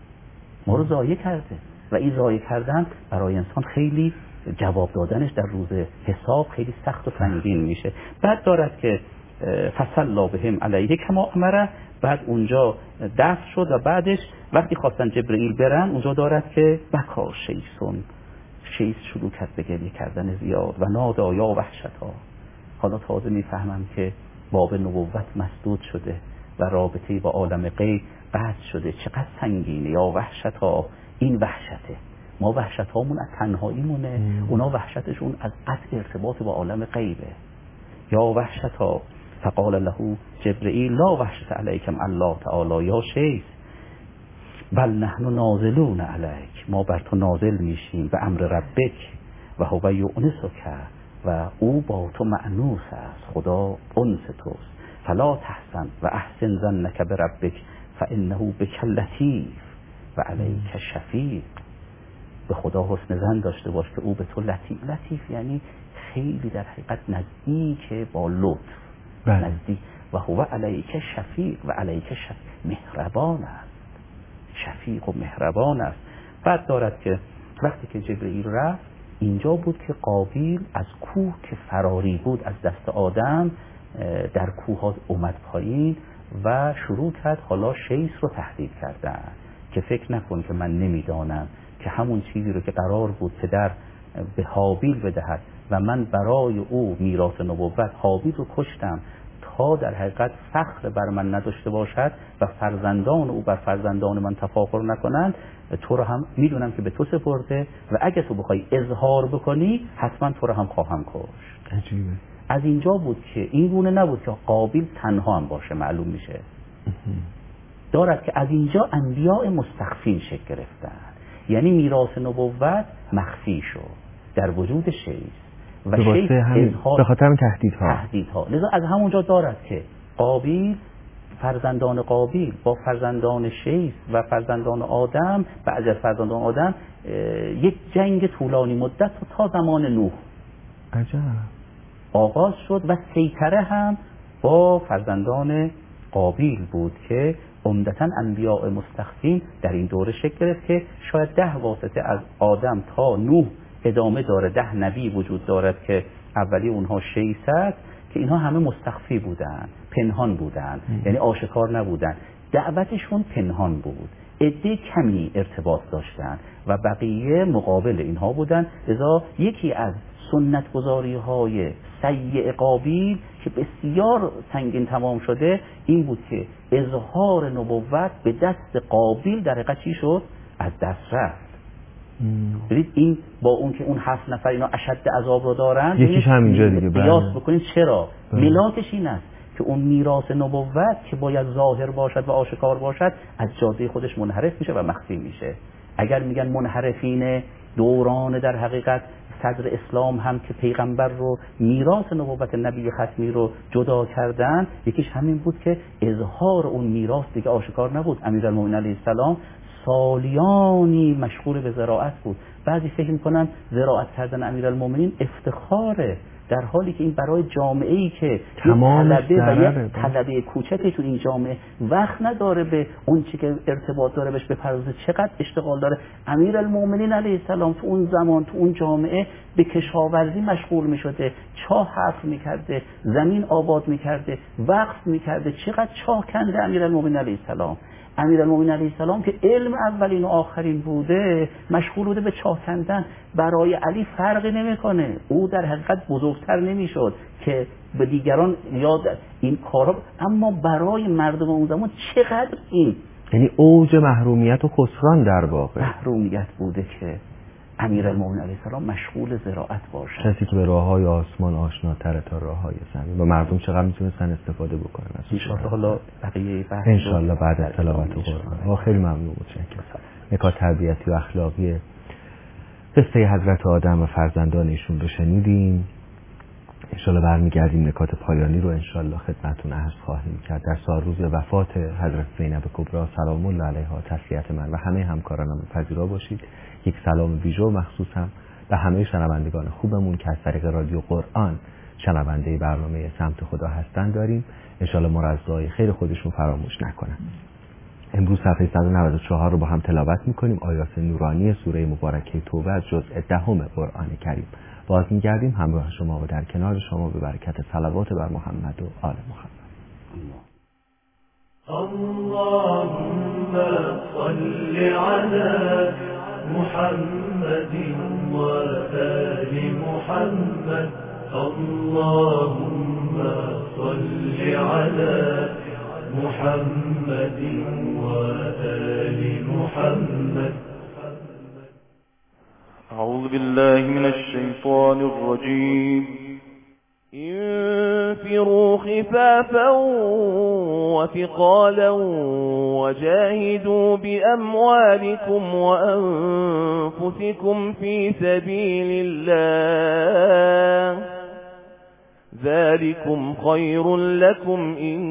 و این ضایع کردن برای انسان خیلی جواب دادنش در روز حساب خیلی سخت و سنگین میشه. بعد دارد که فصلا بهم علیه کما امره. بعد اونجا دفع شد و بعدش وقتی خواستن جبرئیل برن، اونجا دارد که بکا شیس شروع کرد به گریه کردن زیاد و نادا یا وحشتا. حالا تازه میفهمم که باب نبوت مسدود شده و رابطه با عالم غیب قطع شده. چقدر سنگینه. یا وحشتا، این وحشته. ما وحشتامون از تنهاییمونه، اونا وحشتشون از قطع ارتباط با عالم غیبه. یا وحشتا فقال له جبرئیل لا وحشت علیکم الله تعالی یا شیخ بل نحن نازلون علیک، ما بر تو نازل میشیم به امر ربک و هو یؤنسک، و او با تو مأنوس است، خدا انس توست. فلا تحزن و احسن ظنک بربک فانه بک لطیف و علیک شفیق. به خدا حسن ظن داشته باش که او به تو لطیف یعنی خیلی در حقیقت نزدیک با لطف، نزدیک و هو علیک شفیق و علیک مهربان است، شفیق و مهربان است. بعد دارد که وقتی که جبرئیل رفت اینجا بود که قابیل از کوه که فراری بود از دست آدم در کوه ها اومد پایین و شروع کرد حالا شیث رو تهدید کردن که فکر نکن که من نمیدانم که همون چیزی رو که قرار بود پدر به هابیل بدهد و من برای او میراث نبوت هابیل رو کشتم تا در حقیقت فخر بر من نداشته باشد و فرزندان او بر فرزندان من تفاخر نکنند، تو رو هم میدونم که به تو سپرده و اگه تو بخوای اظهار بکنی حتما تو رو هم خواهم کشت. عجیبه. از اینجا بود که این گونه نبود که قابیل تنها هم باشه، معلوم میشه دارد که از اینجا انبیاء مستخفین شکل گرفتن، یعنی میراث نبوت مخفی شد در وجود شیث و شیث به خاطر همین تهدیدها. لذا از همونجا دارد که قابیل، فرزندان قابیل با فرزندان شیث و فرزندان آدم، بعد از فرزندان آدم یک جنگ طولانی مدت تا زمان نوح آغاز شد و سیطره هم با فرزندان قابیل بود که عمدتاً انبیاء مستخفین در این دوره شکل گرفت که شاید 10 واسطه از آدم تا نوح ادامه داره، 10 نبی وجود دارد که اولی اونها شیث است که اینها همه مستخفی بودن، پنهان بودن، یعنی آشکار نبودن، دعوتشون پنهان بود، عده کمی ارتباط داشتن و بقیه مقابل اینها بودن. لذا یکی از سنت گذاری های سیء قابیل که بسیار سنگین تمام شده این بود که اظهار نبوت به دست قابیل در حقیقت چی شد؟ از دست رفت. ببینید این با اون که اون 7 نفر اینا اشد عذاب رو دارن، یکیش همینجا دیگه قیاس بکنید چرا؟ ملاکش این است که اون میراث نبوت که باید ظاهر باشد و آشکار باشد از جاده خودش منحرف میشه و مخفی میشه. اگر میگن منحرفین دوران در حقیقت صدر اسلام هم که پیغمبر رو میراث نبوت نبی ختمی رو جدا کردن، یکیش همین بود که اظهار اون میراث دیگه آشکار نبود. امیرالمومنین علیه السلام سالیانی مشغول به زراعت بود. بعضی فکر میکنن زراعت کردن امیرالمومنین افتخاره، در حالی که این برای جامعه‌ای که طلبه کوچکی تو این جامعه وقت نداره به اون چی که ارتباط داره بهش بپردازه، چقدر اشتغال داره. امیرالمومنین علیه السلام تو اون زمان تو اون جامعه به کشاورزی مشغول میشده، چاه حفر میکرده، زمین آباد میکرده، وقف میکرده. چقدر چاه کنده امیرالمومنین علیه السلام. امیرالمومنین علیه السلام که علم اولین و آخرین بوده مشغول بوده به چاه کندن. برای علی فرقی نمیکنه، او در حقیقت بزرگتر نمیشد که به دیگران یاد این کارا، اما برای مردم اون زمان چقدر این یعنی اوج محرومیت و خسران در واقع محرومیت بوده که امیرالمومنین علیه السلام مشغول زراعت باشه. کسی که به راههای آسمان آشناتره تا راههای زمین و مردم چقدر میتونستن استفاده بکنن از ان شاء الله. حالا بقیه بحث ان شاء الله بعد از تلاوت قرآن. خیلی ممنون متشکرم. نکات تربیتی و اخلاقی قصه حضرت آدم و فرزندان ایشون رو شنیدیم. ان شاء الله برمیگردیم نکات پایانی رو ان شاء الله خدمتتون عرض خواهیم کرد. در سال روز وفات حضرت زینب کبری سلام الله علیها تسلیت من و همه همکارانم پذیرا باشید. یک سلام ویژه مخصوصم به همه شنوندگان خوبمون که از طریق رادیو قرآن شنونده برنامه سمت خدا هستن داریم. ان شاء الله مرضای خیر خودشون فراموش نکنن. امروز صفحه 194 رو با هم تلاوت میکنیم، آیات نورانی سوره مبارکه توبه از جزء 10 قرآن کریم. باز میگردیم همراه شما و در کنار شما به برکت صلوات بر محمد و آل محمد. اللهم صل على محمد و آل محمد. اللهم صل على محمد و آل محمد. أعوذ بالله من الشيطان الرجيم. انفروا خفافا وثقالا وجاهدوا بأموالكم وأنفسكم في سبيل الله ذلكم خير لكم إن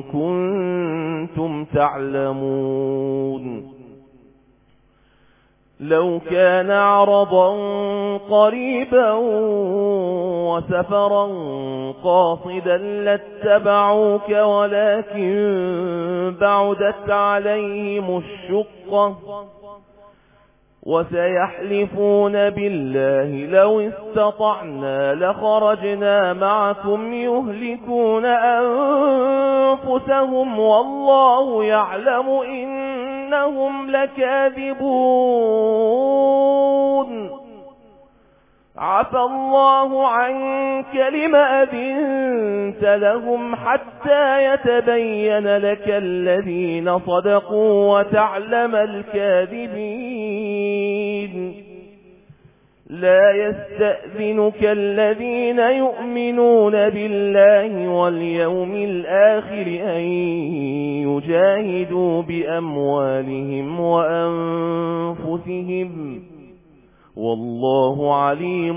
كنتم تعلمون. لو كان عرضا قريبا وسفرا قاصدا لاتبعوك ولكن بعدت عليهم الشقة وسيحلفون بالله لو استطعنا لخرجنا معكم يهلكون أنفسهم والله يعلم إنهم لكاذبون عفى الله عنك لم أذنت لهم حتى يتبين لك الذين صدقوا وتعلم الكاذبين لا يستأذنك الذين يؤمنون بالله واليوم الآخر أن يجاهدوا بأموالهم وأنفسهم والله عليم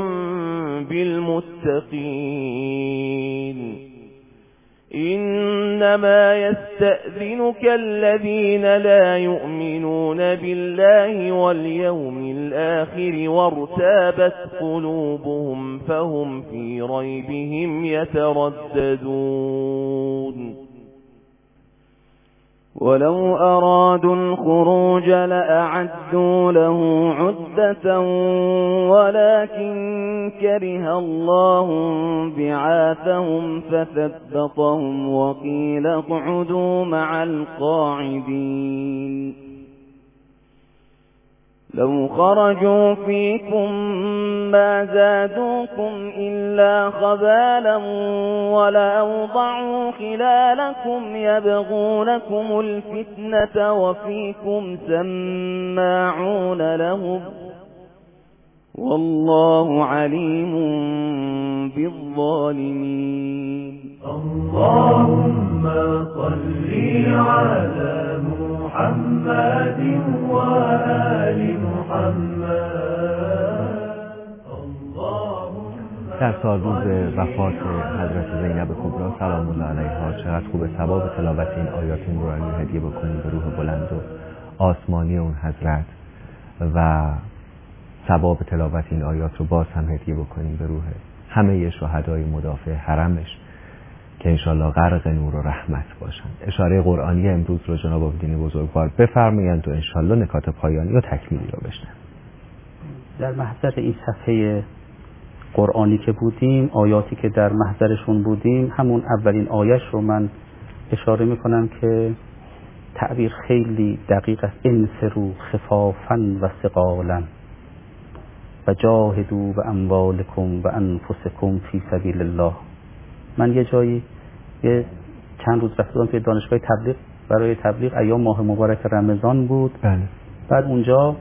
بالمتقين إنما يستأذنك الذين لا يؤمنون بالله واليوم الآخر وارتابت قلوبهم فهم في ريبهم يترددون ولو أرادوا الخروج لأعدوا له عدة ولكن كره الله بعاثهم فثبطهم وقيل اقعدوا مع القاعدين لو خرجوا فيكم ما زادوكم إلا خبالا ولأوضعوا خلالكم يبغونكم الفتنة وفيكم سماعون لهم والله عليم بالظالمين اللهم صل على محمد وآل محمد. در سال روز وفات حضرت زینب کبری سلام الله علیها چقدر خوبه ثواب تلاوت این آیات نورانی هدیه بکنیم به روح بلند و آسمانی اون حضرت و ثواب تلاوت این آیات رو باز هم هدیه بکنیم به روح همه شهدای مدافع حرمش که انشالله غرق نور و رحمت باشن. اشاره قرآنی امروز رو جناب عابدین بزرگوار بفرمایند و انشالله نکات پایانی و تکمیلی رو بشنویم. در محضر این صفحه قرآنی که بودیم، آیاتی که در محضرشون بودیم، همون اولین آیش رو من اشاره میکنم که تعبیر خیلی دقیق است. انفروا خفافا و ثقالا و جاهدوا باموالکم و انفسکم فی سبیل الله. من یه جایی چند روز رفتم توی دانشگاه تبلیغ برای تبلیغ، ایام ماه مبارک رمضان بود. بعد اونجا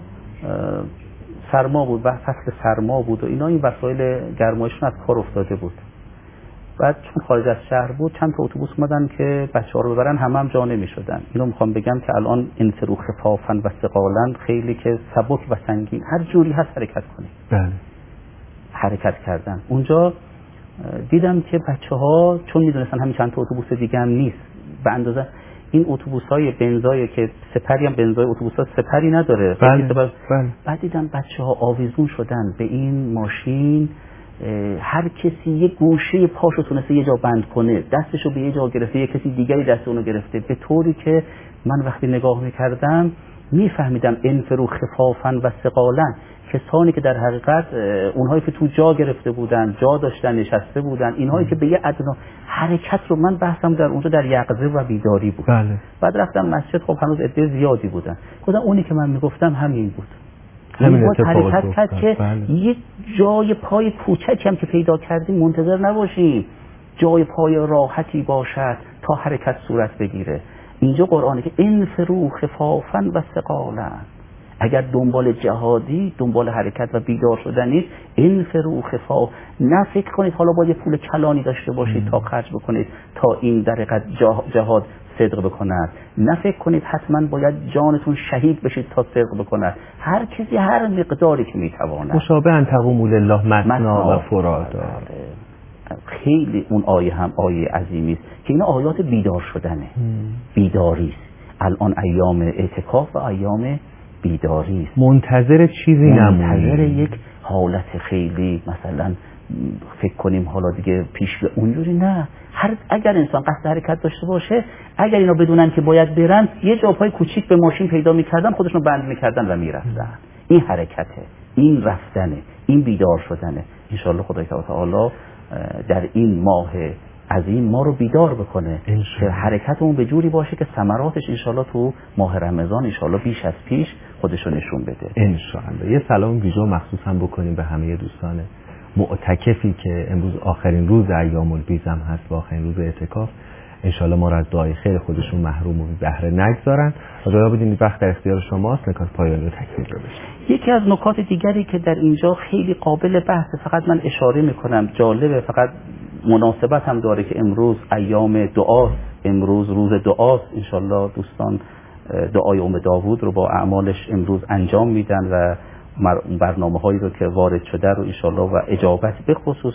سرما بود، فصل سرما بود و اینا، این وسایل گرمایشون از کار افتاده بود. بعد چون خارج از شهر بود چند تا اتوبوس اومدن که بچه‌ها رو ببرن، هم جا نمی‌شدن. اینو میخوام بگم که الان انفروا خفافا و ثقالا خیلی که سبک و سنگین هر جوری هست حرکت کنید. بله. حرکت کردن. اونجا دیدم که بچه‌ها چون میدونستن همین چند تا اتوبوس دیگه هم نیست، به اندازه این اتوبوس‌های بنزایی که سپری هم بنزای اتوبوس‌ها سپری نداره. بله. بعد دیدم بچه‌ها آویزون شدن به این ماشین، هر کسی یه گوشه پاشو تونسته یه جا بند کنه، دستشو به یه جا گرفته، یه کسی دیگری دست اونو گرفته، به طوری که من وقتی نگاه می‌کردم میفهمیدم انفروا خفافا و ثقالا، کسانی که در حقیقت اونهایی که تو جا گرفته بودن، جا داشتن، نشسته بودن، اینهایی که به یه ادنا حرکت رو، من بحثم در اونجا در یقظه و بیداری بود. بله. بعد رفتم مسجد، خب هنوز عده زیادی بودن، گفتم اونی که من میگفتم همین بود. همین حرکت کرد که یه جای پای کوچکی هم که پیدا کردیم منتظر نباشیم، جای پای راحتی باشد تا حرکت صورت بگیره. اینجا قرآنه که انفروا خفافا و ثقالا، اگر دنبال جهادی، دنبال حرکت و بیدار شدنید، انفروا خفاف، نه فکر کنید حالا با یه پول کلانی داشته باشید تا خرج بکنید تا این در حقیقت جهاد صدق بکند، نه فکر کنید حتما باید جانتون شهید بشید تا صدق بکند. هر کسی هر مقداری که میتواند. مشابه ان تقوموا لله مثنا و فرادا. خیلی اون آیه هم آیه عظیمی است که این آیات بیدار شدنه، بیداری است. الان ایام اعتکاف و ایام بیداری است، منتظر چیزی نمونیم، منتظر یک حالت خیلی مثلا فکر کنیم حالا دیگه پیش به اونجوری نه. اگر انسان قصد حرکت داشته باشه، اگر اینا بدونن که باید برن، یه جاپای کوچیک به ماشین پیدا میکردن، خودشون بند میکردن و میرفتن. این حرکته، این رفتنه، این بیدار شدنه. انشالله خدای تعالی در این ماه عظیم ما رو بیدار بکنه که حرکتمون به جوری باشه که ثمراتش انشالله تو ماه رمضان انشالله بیش از پیش خودشو نشون بده انشالله. یه سلام ویژه مخصوص هم بکنیم به همه دوستان معتکفی که امروز آخرین روز ایام البیض هم هست و آخرین روز اعتکاف. انشالله ما را از دعای خیر خودشون محروم و بهره نگذارن. حالا بدین وقت در اختیار شماست، نکات پایانی رو تکمیل رو بشه. یکی از نکات دیگری که در اینجا خیلی قابل بحث، فقط من اشاره میکنم، جالبه، فقط مناسبت هم داره که امروز ایام دعاست، امروز روز دعاست. انشالله دوستان دعای ام داوود رو با اعمالش امروز انجام میدن و برنامه هایی رو که وارد شده رو انشالله و اجابت، به خصوص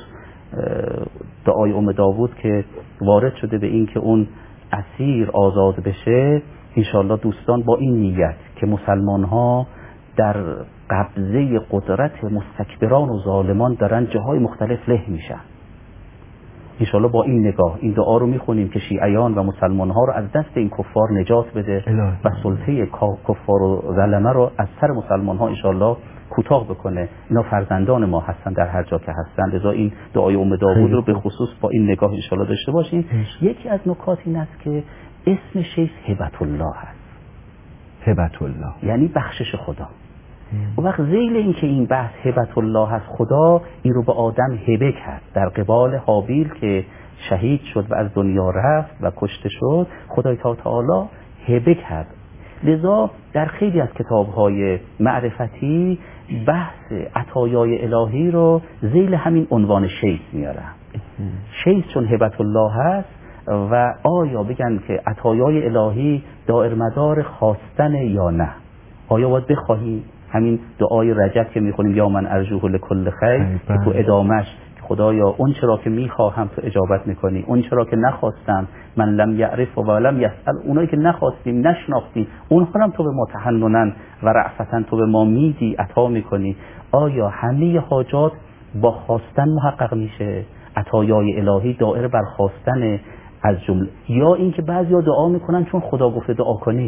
دعای ام داوود که وارد شده به این که اون اسیر آزاد بشه. انشالله دوستان با این نیت که مسلمان ها در قبضه قدرت مستکبران و ظالمان دارن جاهای مختلف له میشن، انشالله با این نگاه این دعا رو میخونیم که شیعیان و مسلمان ها رو از دست این کفار نجات بده و سلطه کفار و ظلمه رو از سر مسلمان ها انشالله کوتاه بکنه. اینا فرزندان ما هستن در هر جا که هستن، لذا این دعای ام داوود رو به خصوص با این نگاه انشالله داشته باشیم. یکی از نکات این است که اسم شیخ هبت الله هست. هبت الله یعنی بخشش خدا. و وقت ذیل این که این بحث هبت الله هست، خدا این رو به آدم هبه کرد در قبال حابیل که شهید شد و از دنیا رفت و کشته شد، خدای تعالی هبه کرد. لذا در خیلی از کتاب‌های معرفتی بحث عطایای الهی رو ذیل همین عنوان شیخ میارن. شیخ چون هبت الله هست و آیا بگن که عطایای الهی دائر مدار خواستن یا نه، آیا باید بخواهی همین دعای رجب که میخونیم یا من ارجوه لکل خیر که تو ادامش خدایا اون چرا که میخواهم تو اجابت میکنی، اون چرا که نخواستم من لم یعرف و لم یسأل، اونایی که نخواستیم نشناختیم اونها هم تو به ما تحننن و رأفتن تو به ما میدی عطا میکنی. آیا همه حاجات با خواستن محقق میشه؟ عطایای الهی دائره بر خواستن از جمله، یا اینکه بعضیا دعا میکنن چون خدا گفته دعا کنید،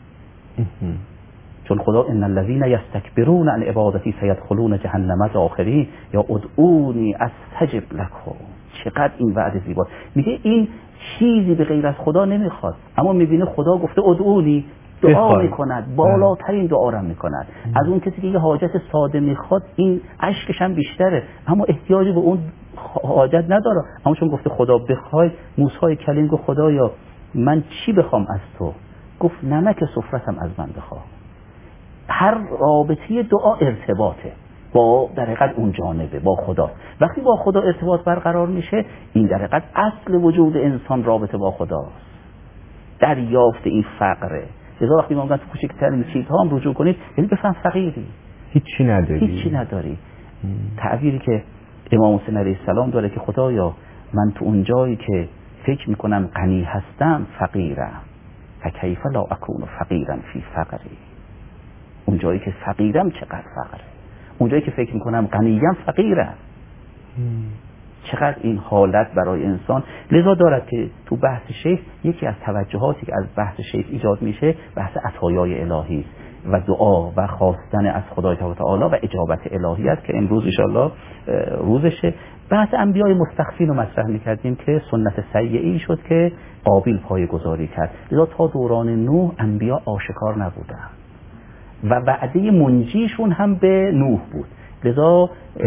چون خدا ان الذين يستكبرون عن عبادتي سيدخلون جهنم داخرين یا ادعوني استجب لكم. چقدر این وعده زیباست. میگه این چیزی به غیر از خدا نمیخواد، اما میبینه خدا گفته ادعوني، دعا میکند، بالاترین دعا را میکند. از اون کسی که یه حاجت ساده میخواد این اشکش هم بیشتره، اما احتیاجی به اون حاجت نداره. اما چون گفته خدا بخوای، موسی کلیم گفت خدایا من چی بخوام از تو؟ گفت نمک سفرتم از من بخواه. هر رابطه دعا ارتباطه با در حقیقت اون جانبه با خدا. وقتی با خدا ارتباط برقرار میشه، این در حقیقت اصل وجود انسان رابطه با خداست، دریافت این فقره. لذا وقتی ما میگن تو کوچکترین چیزها هم رجوع کنید، یعنی بفهم فقیری، هیچی نداری. تعبیری که امام حسین علیه السلام داره که خدایا من تو اون جایی که فکر میکنم غنی هستم فقیرم، فکیف لا اکون فقیرا فی فقری. اون جایی که فقیرم چقدر فقره، اون جایی که فکر میکنم غنیم فقیرم. چقدر این حالت برای انسان. لذا دارد که تو بحث شیخ یکی از توجهاتی که از بحث شیخ ایجاد میشه بحث عطایای الهی و دعا و خواستن از خدای تعالی و اجابت الهی است که امروز انشالله روزشه. بحث انبیای مستخفین رو مطرح میکردیم که سنت سیئی شد که قابیل پایه‌گذاری کرد. لذا تا دوران نوح انبیا آشکار نبودن و وعده منجیشون هم به نوح بود. لذا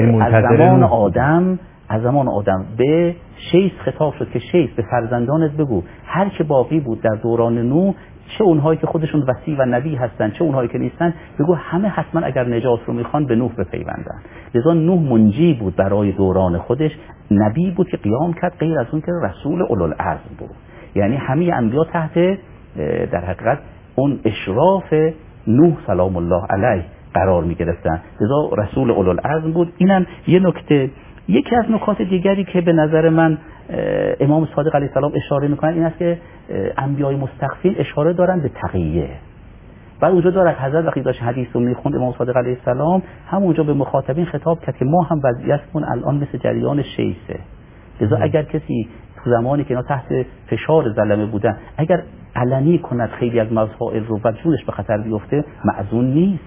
از زمان آدم به شیث خطاب شد که شیث به فرزندانت بگو هر که باقی بود در دوران نوح، چه اونهایی که خودشون وصی و نبی هستن چه اونهایی که نیستن، بگو همه حتما اگر نجات رو میخوان به نوح بپیوندن. لذا نوح منجی بود برای دوران خودش، نبی بود که قیام کرد، غیر از اون که رسول اولوالعزم بود. یعنی همه انبیا تحت در حقیقت اون اشراف نوح سلام الله علیه قرار می گرفتن. لذا رسول اولوالعزم بود. اینم یه نکته. یکی از نکات دیگری که به نظر من امام صادق علیه السلام اشاره میکنن این است که انبیای مستخفین اشاره دارن به تقیه. بعد اونجا دارد حضرت وقتی داشت حدیث رو میخوند امام صادق علیه السلام همونجا به مخاطبین خطاب کرد که ما هم وضعیتمون الان مثل جریان شیسه، لذا اگر کسی تو زمانی که اینا تحت فشار ظلمه بودن اگر علنی کند خیلی از مسائل رو و جونش به خطر بیفته معذون نیست.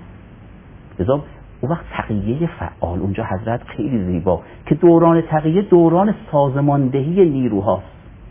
لذا اون وقت تقیه فعال اونجا حضرت خیلی زیبا که دوران تقیه دوران سازماندهی نیروهاست،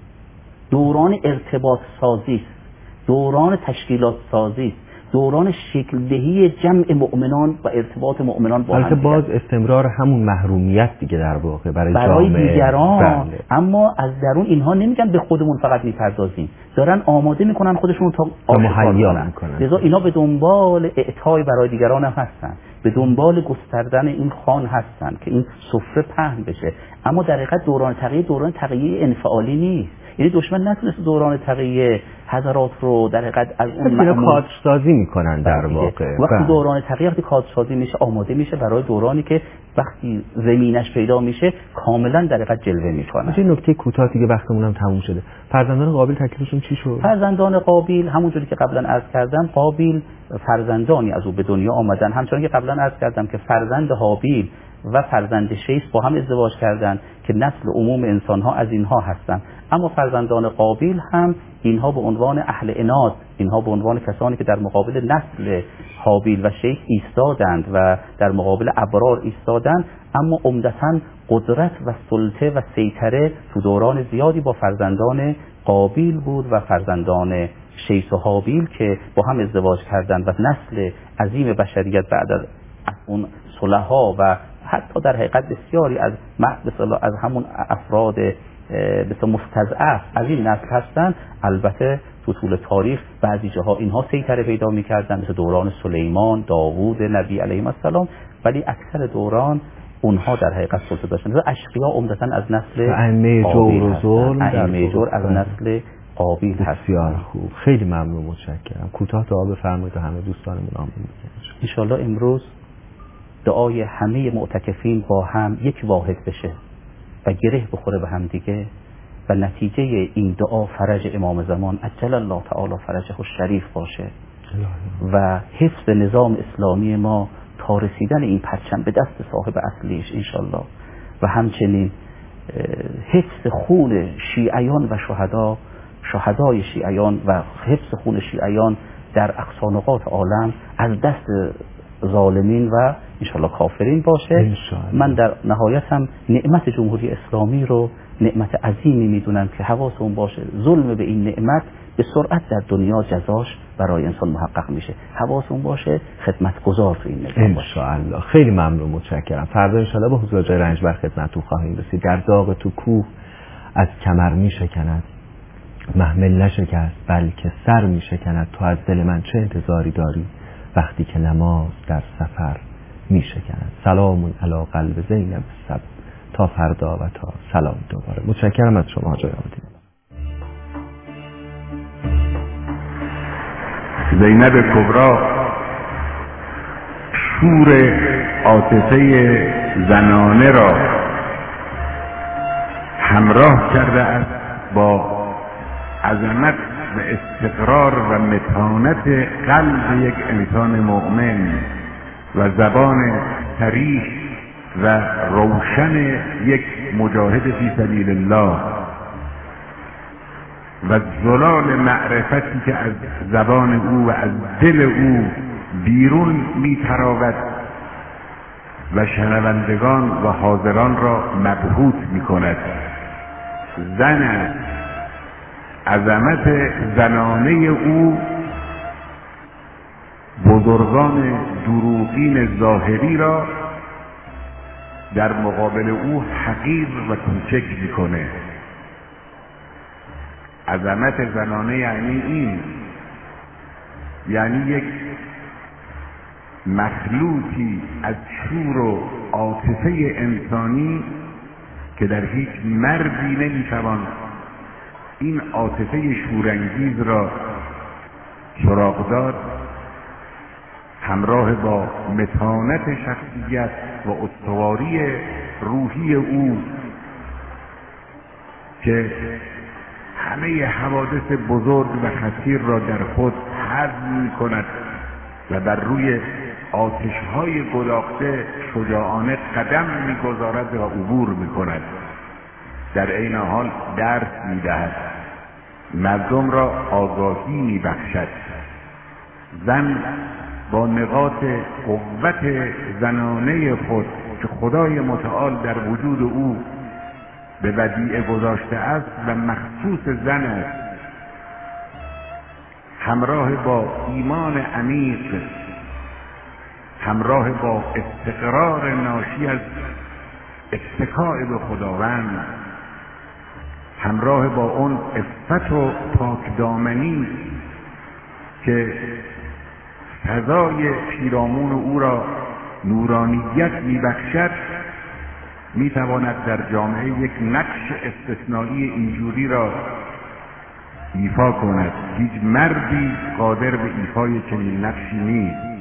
دوران ارتباط سازی است، دوران تشکیلات سازی است، دوران شکل دهی جمع مؤمنان و ارتباط مؤمنان با هم. باز استمرار همون محرومیت دیگه در واقع برای دیگران. بله. اما از درون اینها نمیگن به خودمون فقط میپردازیم، دارن آماده میکنن خودشون تا مهیا میکنن. لذا اینا به دنبال اعطای برای دیگران هم هستن، به دنبال گستردن این خوان هستن که این سفره پهن بشه. اما در حقیقت دوران تقیه انفعالی نیست. یعنی دشمن نتونست دوران تقیه حضرات رو در حقیقت از اون معمول کادرسازی میکنن در واقع. وقتی دوران تقیه وقتی کادرسازی میشه آماده میشه برای دورانی که وقتی زمینش پیدا میشه کاملا در حقیقت جلوه میکنه. این نکته کوتاه دیگه وقتمون هم تموم شده. فرزندان قابیل تکلیفشون چی شد؟ فرزندان قابیل همونجوری که قبلا عرض کردم، قابیل فرزندانی از او به دنیا آمدن، همچنان که قبلا عرض کردم که فرزند هابیل و فرزند شیث با هم ازدواج کردند که نسل عموم انسان‌ها از اینها هستند. اما فرزندان قابیل هم اینها به عنوان اهل عناد، اینها به عنوان کسانی که در مقابل نسل هابیل و شیث ایستادند و در مقابل ابرار ایستادند، اما عمدتاً قدرت و سلطه و سیطره تو دوران زیادی با فرزندان قابیل بود و فرزندان شیث و هابیل که با هم ازدواج کردند و نسل عظیم بشریت بعد از اون صلحا و حتی در حقیقت بسیاری از از همون افراد بسیار مستضعف از این نسل هستند. البته تو طول تاریخ بعضی جاها اینها سیطره پیدا می‌کردند، مثل دوران سلیمان، داوود نبی علیه السلام، ولی اکثر دوران اونها در حقیقت سلطه داشتند. اشقیا عمدتاً از نسل ائمه جور و ظلم، ائمه جور از نسل قابیل هست. بسیار خوب، خیلی ممنون، متشکرم. کوتاه دعا بفرمایید و همه دوستانمون آمین بگید. ان شاء الله امروز دعای همه معتکفین با هم یک واحد بشه و گره بخوره به هم دیگه و نتیجه این دعا فرج امام زمان عجل الله تعالی فرجه الشریف باشه و حفظ نظام اسلامی ما تا رسیدن این پرچم به دست صاحب اصلیش انشالله و همچنین حفظ خون شیعیان و شهدای شیعیان و حفظ خون شیعیان در اقصی نقاط عالم از دست ظالمین و انشالله کافرین باشه. من در نهایت هم نعمت جمهوری اسلامی رو نعمت عظیمی میدونم که حواسمون باشه ظلم به این نعمت به سرعت در دنیا جزاش برای انسان محقق میشه. حواسمون باشه خدمتگزار تو این نظام باشه. انشاءالله. خیلی ممنون، متشکرم. فردا انشاءالله با حضور جای رنجبر خدمتتون خواهیم رسید. در داغ تو کوه از کمر میشکند محمل نشکست بلکه سر میشکند. تو از دل من چه انتظاری داری وقتی که نماز در سفر میشکند. سلام علی قلب زینب صبر تا فردا و تا سلام دوباره. متشکرم از شما جای آمدید. زینب کبرا شور عاطفه زنانه را همراه کرده است با عظمت و استقرار و متانت قلب یک انسان مؤمن و زبان صریح و روشن یک مجاهد فی سبیل الله و زلال معرفتی که از زبان او و از دل او بیرون می‌تراود و شنوندگان و حاضران را مبهوت می‌کند. زن عظمت زنانه او بزرگان دروغین ظاهری را در مقابل او حقیر و کوچک میکنه. عظمت زنانه یعنی این، یعنی یک مخلوطی از شور و عاطفه انسانی که در هیچ مردی نمیتوان این عاطفه شورانگیز را سراغ داد، همراه با متانت شخصیت و استواری روحی او که همه حوادث بزرگ و خطیر را در خود هضم می‌کند و بر روی آتش‌های گداخته شجاعانه قدم می‌گذارد و عبور می‌کند. در عین حال درس می‌دهد، مردم را آگاهی می‌بخشد. زن با نقاط قوت زنانه خود که خدای متعال در وجود او به ودیعه گذاشته است و مخصوص زن است، همراه با ایمان عمیق، همراه با استقرار ناشی از اتکاء به خداوند، همراه با اون عفت و پاکدامنی که فضای پیرامون او را نورانیت میبخشد، میتواند در جامعه یک نقش استثنایی اینجوری را ایفا کند. هیچ مردی قادر به ایفای چنین نقشی نیست.